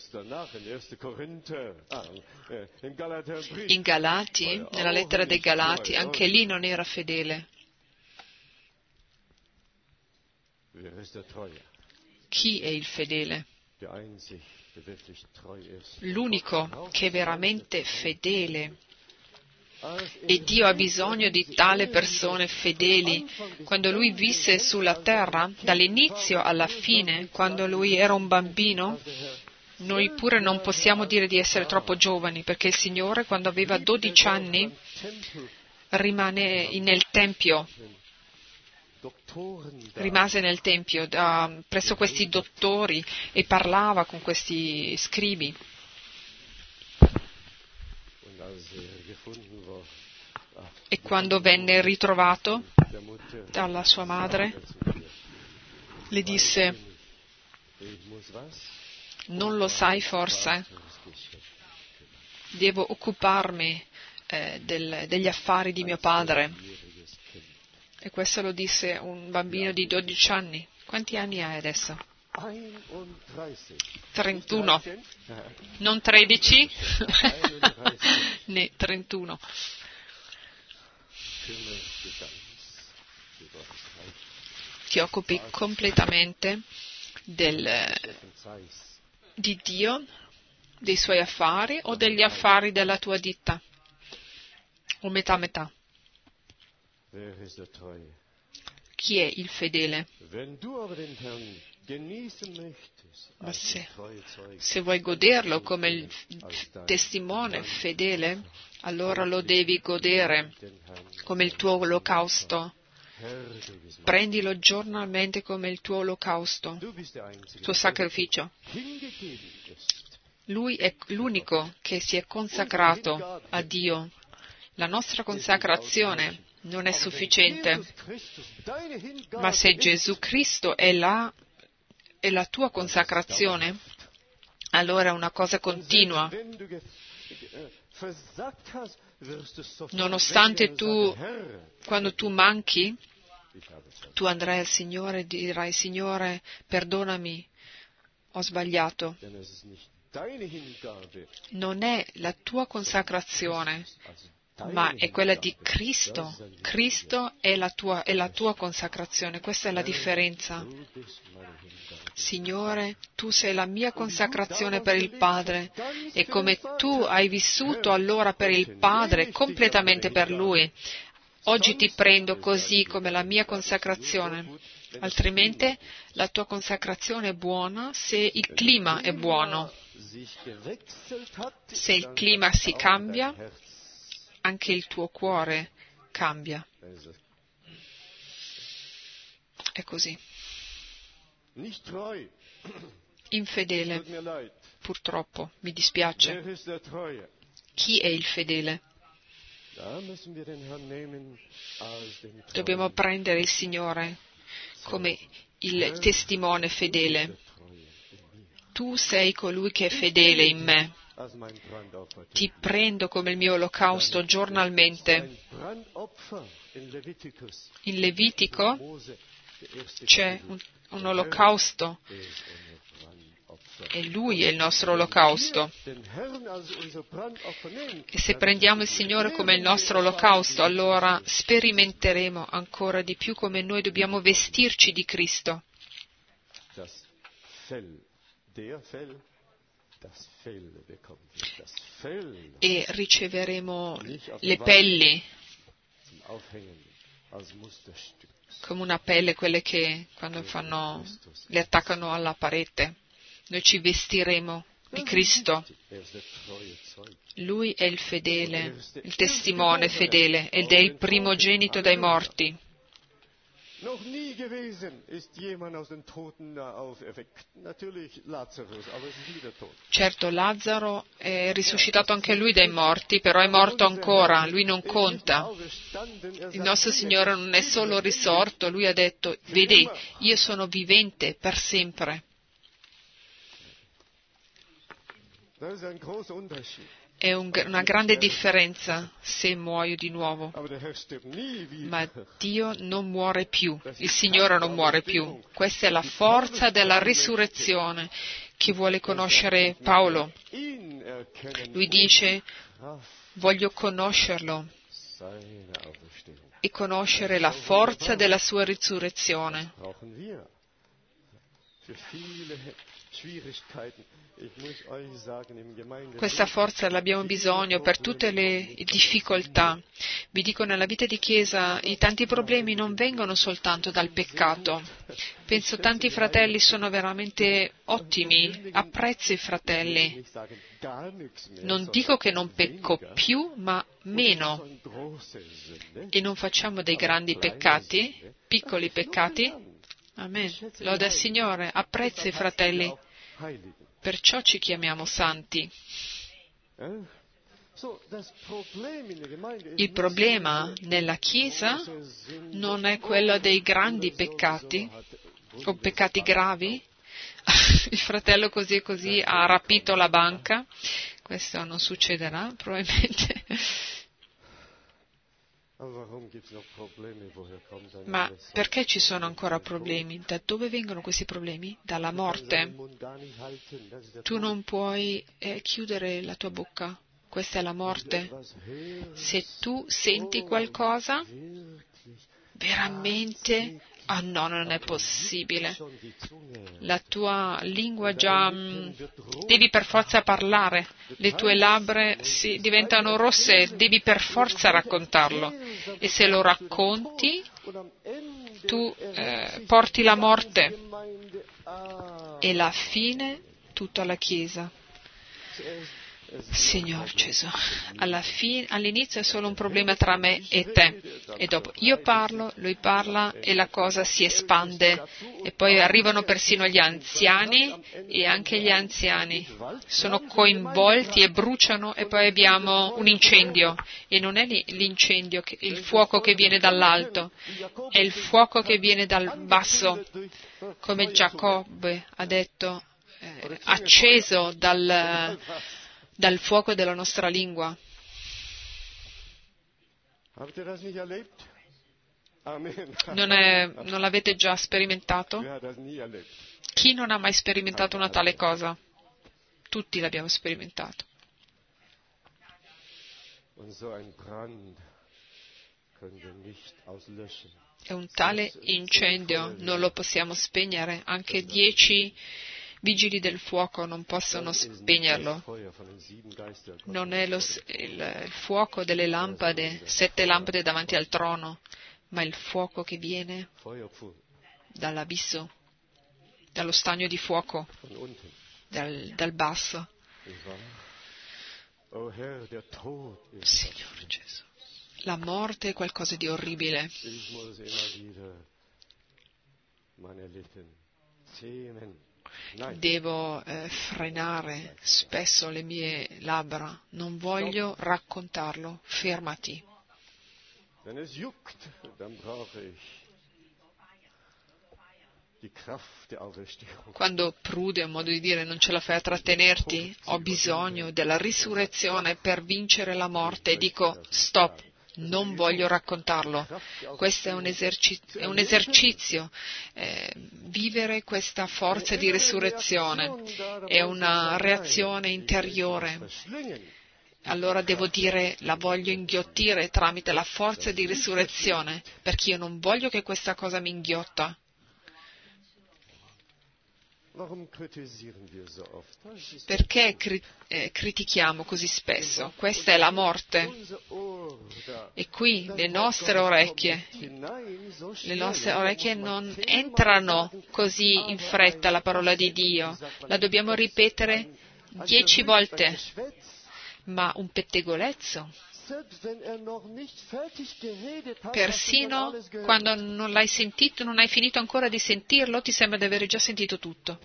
In Galati, nella lettera dei Galati, anche lì non era fedele. Chi è il fedele? L'unico che è veramente fedele. E Dio ha bisogno di tale persone fedeli. Quando Lui visse sulla terra, dall'inizio alla fine, quando Lui era un bambino, noi pure non possiamo dire di essere troppo giovani, perché il Signore, quando aveva 12 anni, rimase nel Tempio presso questi dottori e parlava con questi scribi. E quando venne ritrovato dalla sua madre, le disse: non lo sai forse? Devo occuparmi degli affari di mio padre. E questo lo disse un bambino di 12 anni. Quanti anni hai adesso? 31. Non 13? Ne 31. Ti occupi completamente di Dio, dei suoi affari o degli affari della tua ditta? O metà metà? Chi è il fedele? Ma se vuoi goderlo come il testimone fedele, allora lo devi godere come il tuo olocausto. Prendilo giornalmente come il tuo olocausto, il tuo sacrificio. Lui è l'unico che si è consacrato a Dio. La nostra consacrazione non è sufficiente, ma se Gesù Cristo è la tua consacrazione, allora è una cosa continua. Nonostante quando tu manchi, tu andrai al Signore e dirai: Signore, perdonami, ho sbagliato. Non è la tua consacrazione, ma è quella di Cristo. Cristo è la tua consacrazione, questa è la differenza. Signore, tu sei la mia consacrazione per il Padre, e come tu hai vissuto allora per il Padre, completamente per Lui, oggi ti prendo così come la mia consacrazione. Altrimenti la tua consacrazione è buona se il clima è buono. Se il clima si cambia, anche il tuo cuore cambia. È così. Infedele, purtroppo, mi dispiace. Chi è il fedele? Dobbiamo prendere il Signore come il testimone fedele. Tu sei colui che è fedele in me. Ti prendo come il mio olocausto giornalmente. In Levitico c'è un olocausto e Lui è il nostro olocausto. E se prendiamo il Signore come il nostro olocausto, allora sperimenteremo ancora di più come noi dobbiamo vestirci di Cristo. e riceveremo le pelli, come una pelle, quelle che quando le attaccano alla parete. Noi ci vestiremo di Cristo. Lui è il fedele, il testimone fedele, ed è il primogenito dai morti. Noch nie gewesen ist jemand aus den Toten auferweckt. Natürlich Lazarus, aber es ist wieder tot. Certo, Lazzaro è risuscitato anche lui dai morti, però è morto ancora, lui non conta. Il nostro Signore non è solo risorto, lui ha detto, vedi, io sono vivente per sempre. Das ist ein großer Unterschied. È una grande differenza se muoio di nuovo, ma Dio non muore più, il Signore non muore più. Questa è la forza della risurrezione che vuole conoscere Paolo. Lui dice, voglio conoscerlo e conoscere la forza della sua risurrezione. Questa forza l'abbiamo bisogno per tutte le difficoltà. Vi dico, nella vita di Chiesa i tanti problemi non vengono soltanto dal peccato. Penso tanti fratelli sono veramente ottimi, apprezzo i fratelli. Non dico che non pecco più, ma meno. E non facciamo dei grandi peccati, piccoli peccati. Amen. Lode al Signore, apprezzo i fratelli. Perciò ci chiamiamo santi. Il problema nella Chiesa non è quello dei grandi peccati o peccati gravi. Il fratello così e così ha rapito la banca. Questo non succederà probabilmente. Ma perché ci sono ancora problemi? Da dove vengono questi problemi? Dalla morte. Tu non puoi chiudere la tua bocca. Questa è la morte. Se tu senti qualcosa, veramente, no, non è possibile. La tua lingua già, devi per forza parlare. Le tue labbra diventano rosse, devi per forza raccontarlo. E se lo racconti, tu porti la morte. E la fine, tutta la Chiesa. Signor Gesù, all'inizio è solo un problema tra me e te, e dopo io parlo, lui parla e la cosa si espande, e poi arrivano persino gli anziani, e anche gli anziani sono coinvolti e bruciano, e poi abbiamo un incendio, e non è l'incendio, il fuoco che viene dall'alto, è il fuoco che viene dal basso, come Giacobbe ha detto, acceso dal fuoco della nostra lingua. Non l'avete già sperimentato? Chi non ha mai sperimentato una tale cosa? Tutti l'abbiamo sperimentato. E un tale incendio non lo possiamo spegnere, anche 10 vigili del fuoco non possono spegnerlo. Non è il fuoco delle lampade, 7 lampade davanti al trono, ma il fuoco che viene dall'abisso, dallo stagno di fuoco, dal basso. Signore Gesù, la morte è qualcosa di orribile. Devo frenare spesso le mie labbra, non voglio raccontarlo, fermati. Quando prude, un modo di dire, non ce la fai a trattenerti, ho bisogno della risurrezione per vincere la morte e dico stop. Non voglio raccontarlo. Questo è un esercizio. Vivere questa forza di risurrezione è una reazione interiore. Allora devo dire, la voglio inghiottire tramite la forza di risurrezione, perché io non voglio che questa cosa mi inghiotta. Perché critichiamo così spesso? Questa è la morte. E qui le nostre orecchie non entrano così in fretta la parola di Dio. La dobbiamo ripetere 10 volte. Ma un pettegolezzo, persino quando non l'hai sentito, non hai finito ancora di sentirlo, ti sembra di aver già sentito tutto.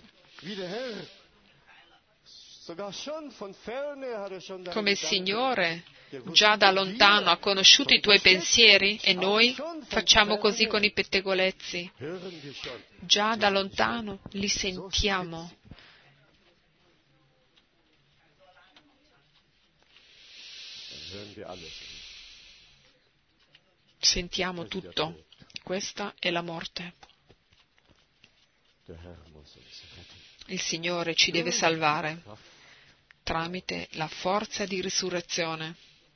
Come il Signore già da lontano ha conosciuto i tuoi pensieri e noi facciamo così con i pettegolezzi. Già da lontano li sentiamo. Sentiamo tutto. Questa è la morte. Il Signore ci deve salvare tramite la forza di risurrezione.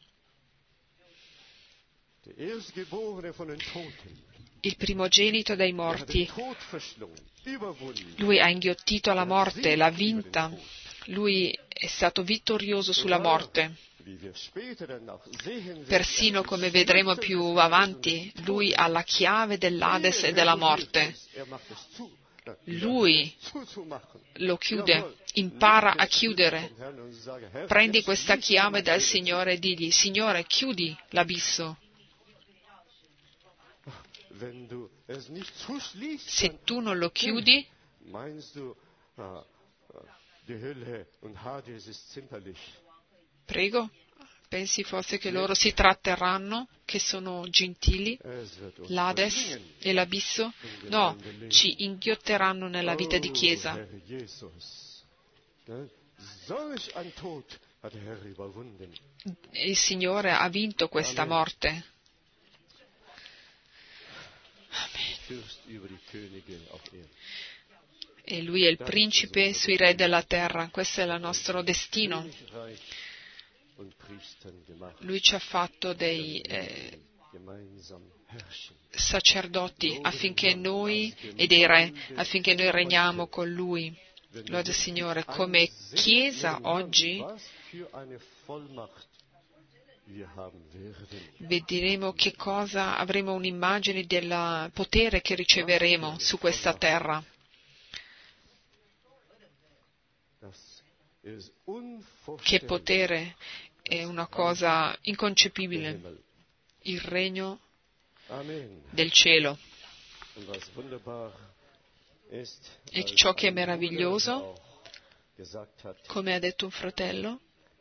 Il primogenito dai morti. Lui ha inghiottito la morte, l'ha vinta. Lui è stato vittorioso sulla morte. Persino come vedremo più avanti, lui ha la chiave dell'Ades e della morte. Lui lo chiude, impara a chiudere. Prendi questa chiave dal Signore e digli: Signore, chiudi l'abisso. Se tu non lo chiudi, prego, pensi forse che loro si tratterranno, che sono gentili, l'Ades e l'abisso? No, ci inghiotteranno nella vita di Chiesa. Il Signore ha vinto questa morte. Amen. E Lui è il principe sui re della terra. Questo è il nostro destino. Lui ci ha fatto dei sacerdoti affinché noi, e dei re, affinché noi regniamo con Lui. Lode Signore, come Chiesa oggi vedremo che cosa avremo, un'immagine del potere che riceveremo su questa terra. Che potere, è una cosa inconcepibile, il regno del cielo. E ciò che è meraviglioso, come ha detto un fratello,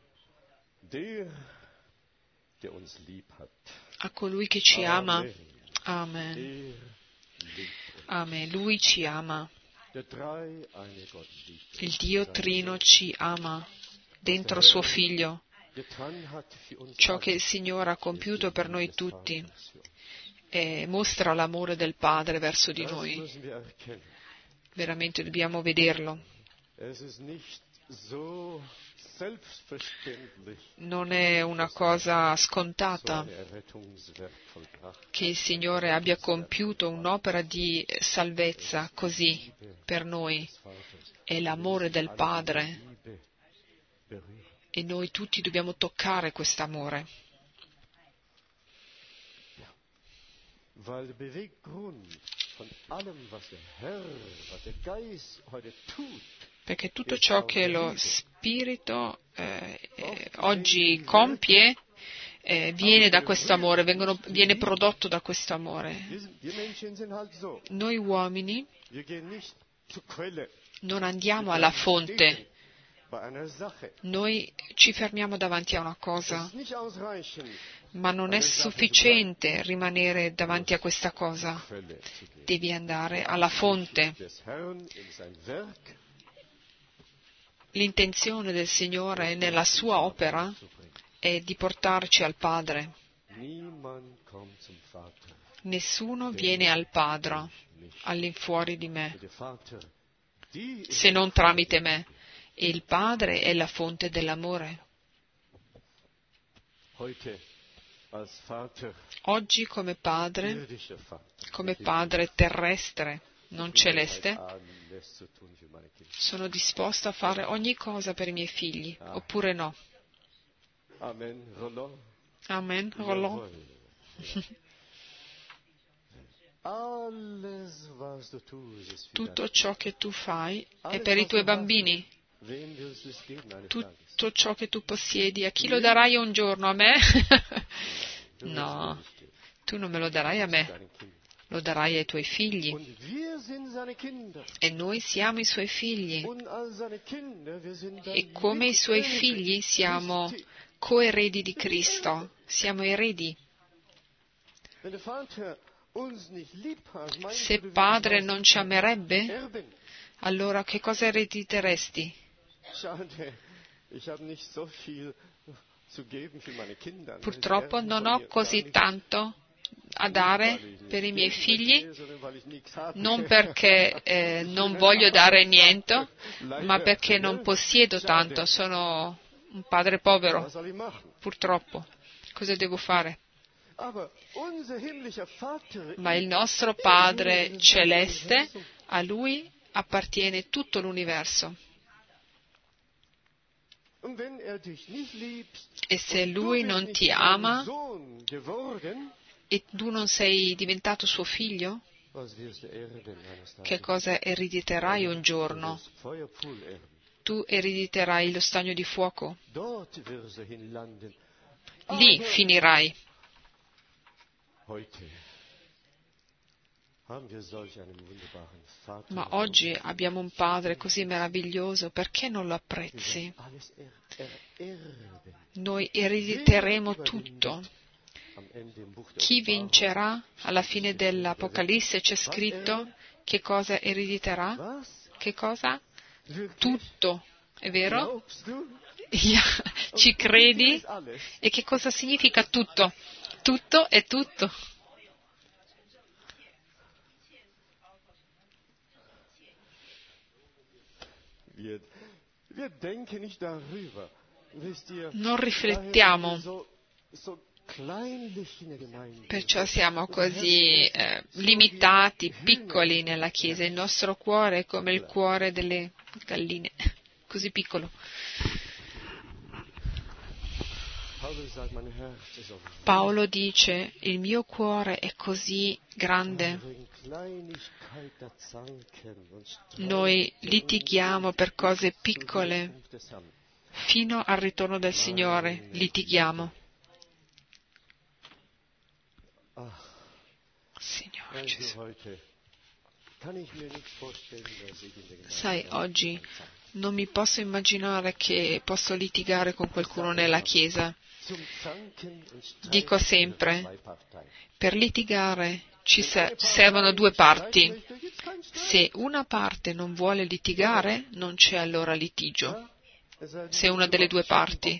a colui che ci ama. Amen. Amen. Lui ci ama. Il Dio Trino ci ama dentro suo Figlio. Ciò che il Signore ha compiuto per noi tutti mostra l'amore del Padre verso di noi. Veramente dobbiamo vederlo. Non è una cosa scontata che il Signore abbia compiuto un'opera di salvezza così per noi. È l'amore del Padre e noi tutti dobbiamo toccare quest'amore. Perché tutto ciò che lo Spirito oggi compie viene da questo amore, viene prodotto da questo amore. Noi uomini non andiamo alla fonte, noi ci fermiamo davanti a una cosa, ma non è sufficiente rimanere davanti a questa cosa, devi andare alla fonte. L'intenzione del Signore nella sua opera è di portarci al Padre. Nessuno viene al Padre all'infuori di me, se non tramite me. E il Padre è la fonte dell'amore. Oggi come padre terrestre, non celeste, sono disposto a fare ogni cosa per i miei figli, oppure no. Amen, Roland. Amen, Roland. Tutto ciò che tu fai è per i tuoi bambini. Tutto ciò che tu possiedi, a chi lo darai un giorno? A me? No, tu non me lo darai a me, lo darai ai tuoi figli. E noi siamo i suoi figli. E come i suoi figli siamo coeredi di Cristo, siamo eredi. Se Padre non ci amerebbe, allora che cosa erediteresti? Purtroppo non ho così tanto a dare per i miei figli, non perché non voglio dare niente, ma perché non possiedo tanto, sono un padre povero, purtroppo. Cosa devo fare? Ma il nostro Padre celeste, a Lui appartiene tutto l'universo. E se Lui non ti ama e tu non sei diventato suo figlio, che cosa erediterai un giorno? Tu erediterai lo stagno di fuoco. Lì finirai. Ma oggi abbiamo un Padre così meraviglioso, perché non lo apprezzi? Noi erediteremo tutto. Chi vincerà? Alla fine dell'Apocalisse c'è scritto che cosa erediterà? Che cosa? Tutto, è vero? Ci credi? E che cosa significa tutto? Tutto è tutto. Non riflettiamo, perciò siamo così limitati, piccoli nella Chiesa. Il nostro cuore è come il cuore delle galline, così piccolo. Paolo dice, il mio cuore è così grande. Noi litighiamo per cose piccole. Fino al ritorno del Signore litighiamo. Signore Gesù. Sai, oggi non mi posso immaginare che posso litigare con qualcuno nella Chiesa. Dico sempre, per litigare ci servono due parti. Se una parte non vuole litigare, non c'è allora litigio. Se una delle due parti.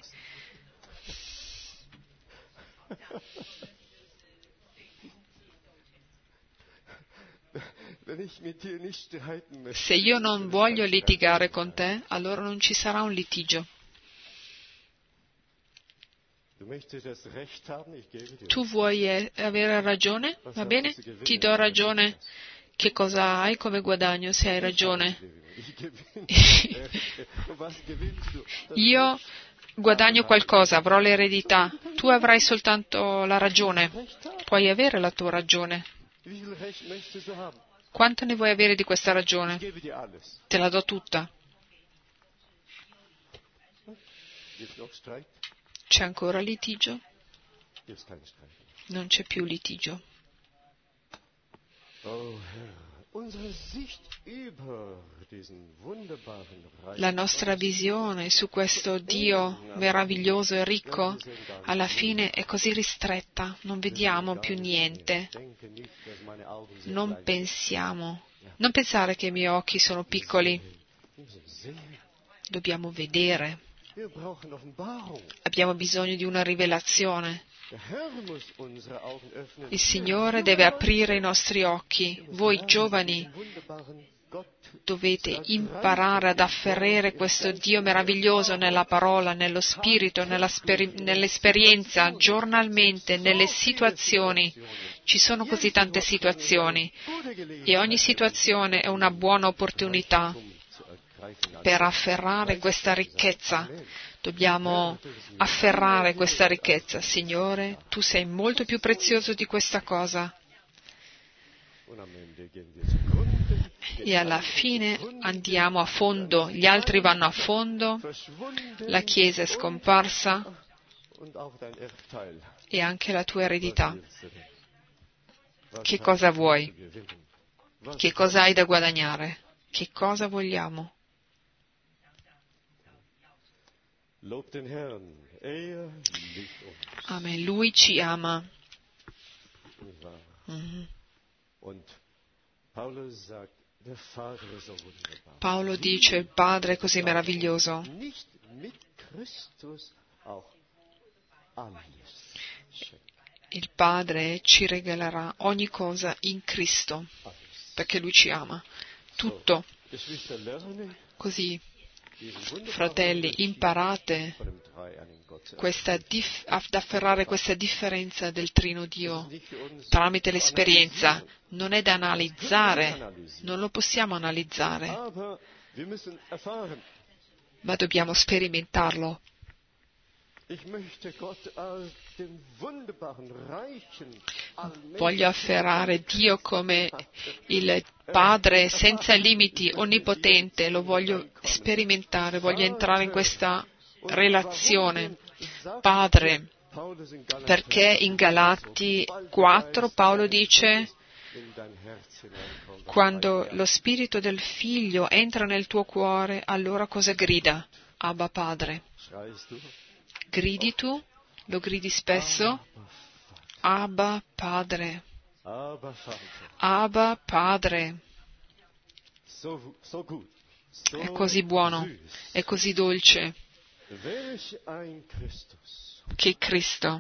Se io non voglio litigare con te, allora non ci sarà un litigio. Tu vuoi avere ragione? Va bene? Ti do ragione. Che cosa hai come guadagno se hai ragione? Io guadagno qualcosa, avrò l'eredità. Tu avrai soltanto la ragione. Puoi avere la tua ragione. Quanto ne vuoi avere di questa ragione? Te la do tutta. C'è ancora litigio? Non c'è più litigio. La nostra visione su questo Dio meraviglioso e ricco alla fine è così ristretta, non vediamo più niente. Non pensare che i miei occhi sono piccoli. Dobbiamo vedere. Abbiamo bisogno di una rivelazione. Il Signore deve aprire i nostri occhi. Voi giovani dovete imparare ad afferrare questo Dio meraviglioso nella parola, nello spirito, nell'esperienza, giornalmente, nelle situazioni. Ci sono così tante situazioni e ogni situazione è una buona opportunità per afferrare questa ricchezza. Dobbiamo afferrare questa ricchezza. Signore, tu sei molto più prezioso di questa cosa. E alla fine andiamo a fondo, gli altri vanno a fondo, la Chiesa è scomparsa e anche la tua eredità. Che cosa vuoi? Che cosa hai da guadagnare? Che cosa vogliamo? Amen. Lui ci ama. Mm-hmm. Paolo dice, il Padre è così meraviglioso. Il Padre ci regalerà ogni cosa in Cristo, perché Lui ci ama. Tutto. Così, fratelli, imparate ad afferrare questa differenza del Trino Dio tramite l'esperienza. Non è da analizzare, non lo possiamo analizzare, ma dobbiamo sperimentarlo. Voglio afferrare Dio come il Padre senza limiti, onnipotente, lo voglio sperimentare, voglio entrare in questa relazione. Padre, perché in Galati 4 Paolo dice: quando lo spirito del figlio entra nel tuo cuore, allora cosa grida? Abba Padre. Gridi tu? Lo gridi spesso? Abba Padre. Abba Padre. È così buono, è così dolce. Che Cristo.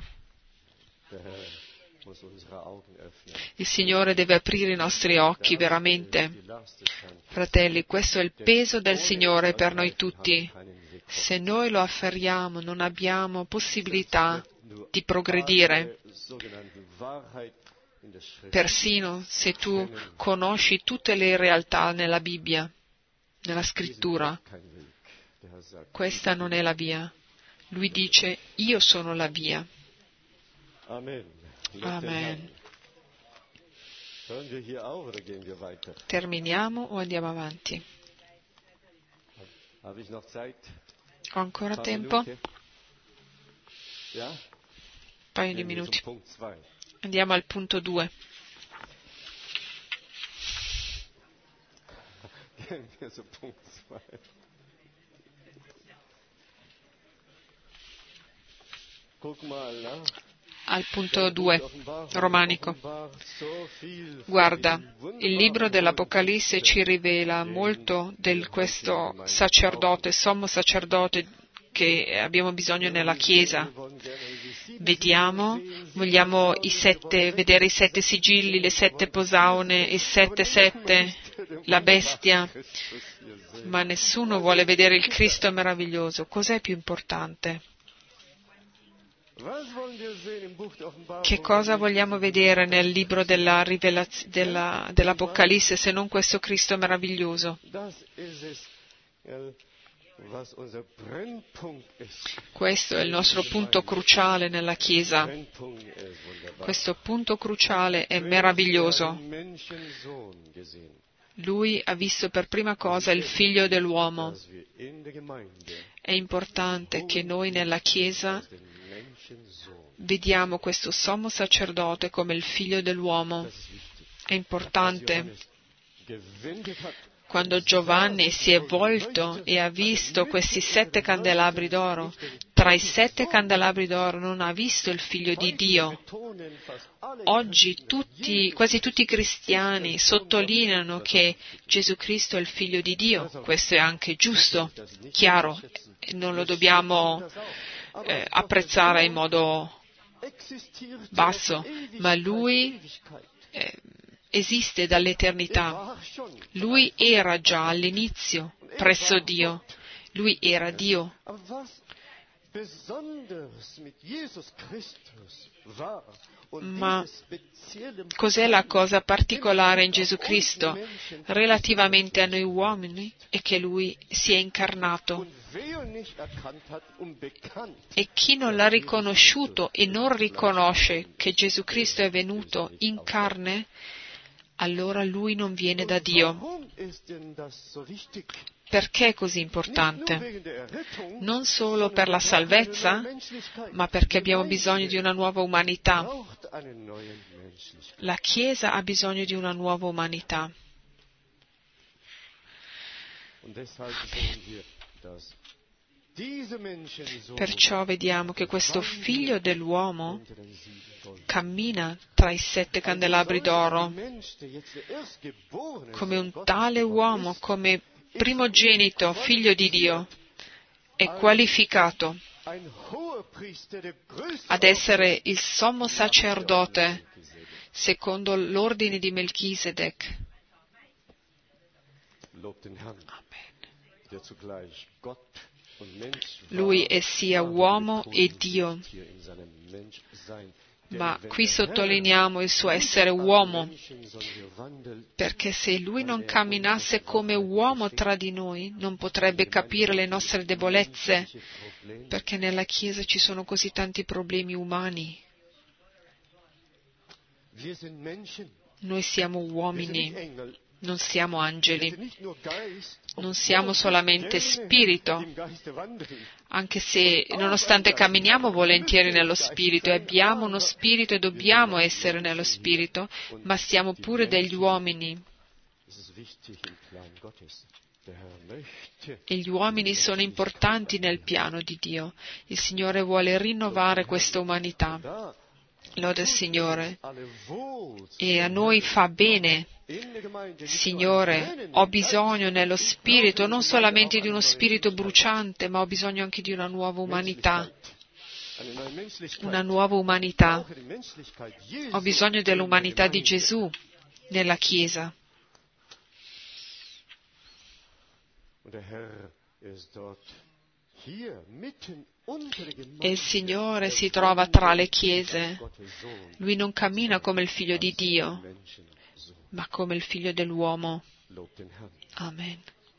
Il Signore deve aprire i nostri occhi veramente. Fratelli, questo è il peso del Signore per noi tutti. Se noi lo afferriamo, non abbiamo possibilità di progredire. Persino se tu conosci tutte le realtà nella Bibbia, nella Scrittura, questa non è la via. Lui dice, io sono la via. Amen. Terminiamo o andiamo avanti? Ho ancora tempo? Un paio di minuti. Andiamo al punto 2. Al punto 2, romanico. Guarda, il libro dell'Apocalisse ci rivela molto di questo sacerdote, sommo sacerdote che abbiamo bisogno nella Chiesa. Vogliamo vedere i 7 sigilli, le 7 posaune, il 7, la bestia, ma nessuno vuole vedere il Cristo meraviglioso. Cos'è più importante? Che cosa vogliamo vedere nel libro dell'Apocalisse se non questo Cristo meraviglioso? Questo è il nostro punto cruciale nella Chiesa. Questo punto cruciale è meraviglioso. Lui ha visto per prima cosa il Figlio dell'uomo. È importante che noi nella Chiesa vediamo questo sommo sacerdote come il Figlio dell'uomo. È importante. Quando Giovanni si è volto e ha visto questi 7 candelabri d'oro, tra i 7 candelabri d'oro non ha visto il Figlio di Dio. Oggi quasi tutti i cristiani sottolineano che Gesù Cristo è il Figlio di Dio. Questo è anche giusto, chiaro, non lo dobbiamo apprezzare in modo basso, ma Lui esiste dall'eternità. Lui era già all'inizio presso Dio. Lui era Dio. Ma cos'è la cosa particolare in Gesù Cristo relativamente a noi uomini? È che Lui si è incarnato. E chi non l'ha riconosciuto e non riconosce che Gesù Cristo è venuto in carne, allora lui non viene da Dio. Perché è così importante? Non solo per la salvezza, ma perché abbiamo bisogno di una nuova umanità. La Chiesa ha bisogno di una nuova umanità. Perciò vediamo che questo figlio dell'uomo cammina tra i 7 candelabri d'oro come un tale uomo, come primogenito, figlio di Dio, è qualificato ad essere il sommo sacerdote secondo l'ordine di Melchisedec. Lui è sia uomo e Dio, ma qui sottolineiamo il suo essere uomo, perché se lui non camminasse come uomo tra di noi, non potrebbe capire le nostre debolezze, perché nella Chiesa ci sono così tanti problemi umani. Noi siamo uomini. Non siamo angeli, non siamo solamente spirito, anche se nonostante camminiamo volentieri nello spirito, abbiamo uno spirito e dobbiamo essere nello spirito, ma siamo pure degli uomini. E gli uomini sono importanti nel piano di Dio. Il Signore vuole rinnovare questa umanità. Lode il Signore. E a noi fa bene. Signore, ho bisogno nello spirito, non solamente di uno spirito bruciante, ma ho bisogno anche di una nuova umanità. Una nuova umanità. Ho bisogno dell'umanità di Gesù nella Chiesa. E il Signore si trova tra le chiese. Lui non cammina come il Figlio di Dio, ma come il Figlio dell'uomo. Amen.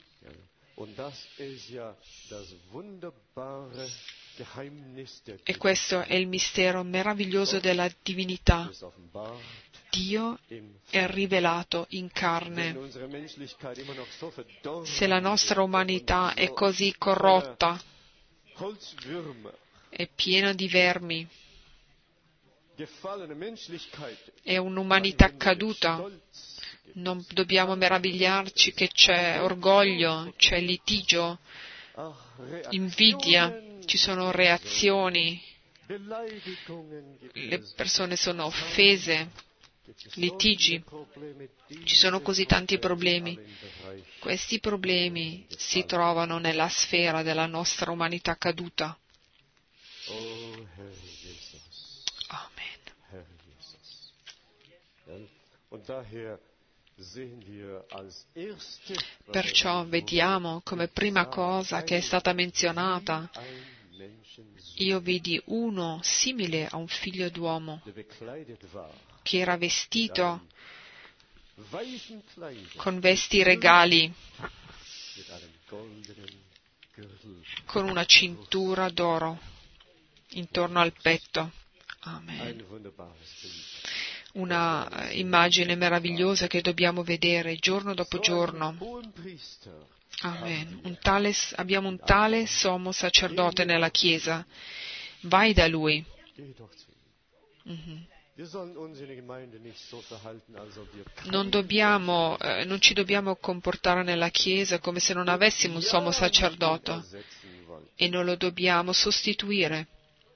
E questo è il mistero meraviglioso della divinità. Dio è rivelato in carne. Se la nostra umanità è così corrotta, è piena di vermi, è un'umanità caduta, non dobbiamo meravigliarci che c'è orgoglio, c'è litigio, invidia, ci sono reazioni, le persone sono offese, litigi, ci sono così tanti problemi. Questi problemi si trovano nella sfera della nostra umanità caduta. Amen. Perciò vediamo come prima cosa che è stata menzionata, io vidi uno simile a un figlio d'uomo che era vestito con vesti regali, con una cintura d'oro intorno al petto. Amen. Una immagine meravigliosa che dobbiamo vedere giorno dopo giorno. Amen. Abbiamo un tale sommo sacerdote nella Chiesa. Vai da lui. Non ci dobbiamo comportare nella Chiesa come se non avessimo un sommo sacerdote e non lo dobbiamo sostituire.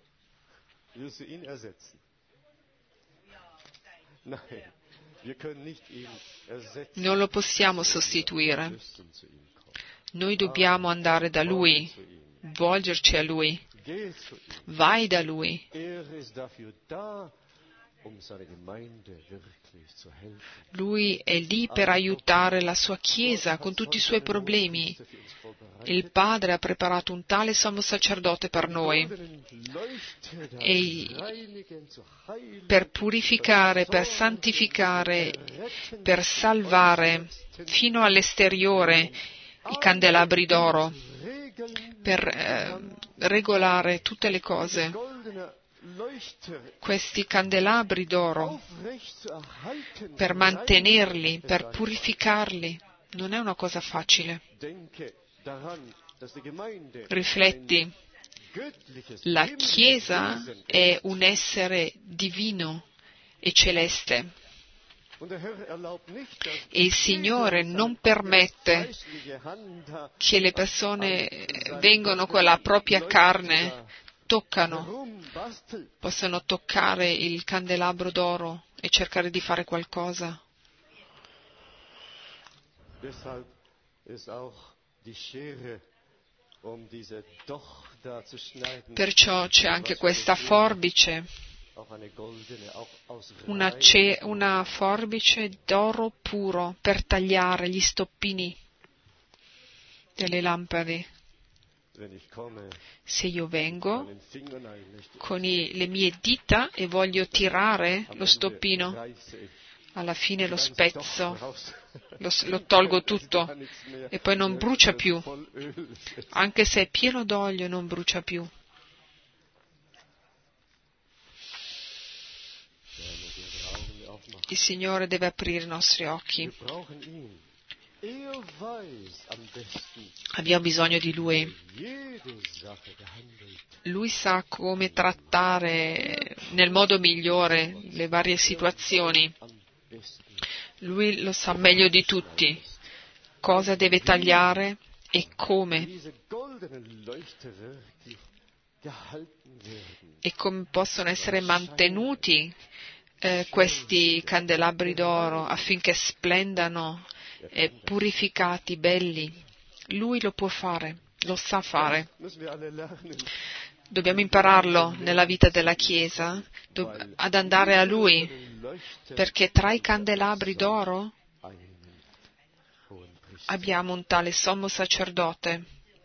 Non lo possiamo sostituire. Noi dobbiamo andare da Lui, volgerci a Lui. Vai da Lui. Lui è lì per aiutare la sua Chiesa con tutti i suoi problemi. Il Padre ha preparato un tale sommo sacerdote per noi, per purificare, per santificare, per salvare fino all'esteriore i candelabri d'oro, per regolare tutte le cose. Questi candelabri d'oro, per mantenerli, per purificarli, non è una cosa facile. Rifletti, la Chiesa è un essere divino e celeste. E il Signore non permette che le persone vengano con la propria carne, possono toccare il candelabro d'oro e cercare di fare qualcosa. Perciò c'è anche questa forbice, una forbice d'oro puro per tagliare gli stoppini delle lampade. Se io vengo con le mie dita e voglio tirare lo stoppino, alla fine lo spezzo, lo tolgo tutto e poi non brucia più. Anche se è pieno d'olio non brucia più. Il Signore deve aprire i nostri occhi. Abbiamo bisogno di Lui. Lui sa come trattare nel modo migliore le varie situazioni. Lui lo sa meglio di tutti, cosa deve tagliare e come. E come possono essere mantenuti questi candelabri d'oro affinché splendano e purificati, belli. Lui lo può fare, lo sa fare. Dobbiamo impararlo nella vita della Chiesa, ad andare a Lui, perché tra i candelabri d'oro abbiamo un tale sommo sacerdote.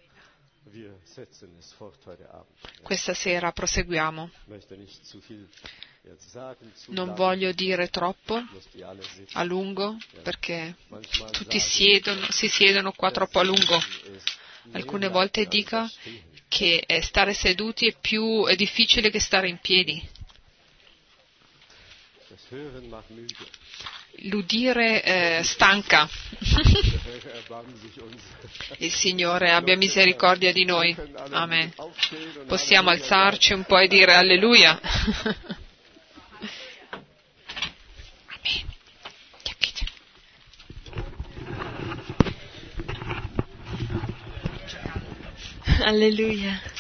Questa sera proseguiamo. Non voglio dire troppo a lungo, perché tutti si siedono qua troppo a lungo. Alcune volte dico che stare seduti è difficile che stare in piedi. L'udire stanca. Il Signore abbia misericordia di noi. Amen. Possiamo alzarci un po' e dire alleluia. Amen. Alleluia.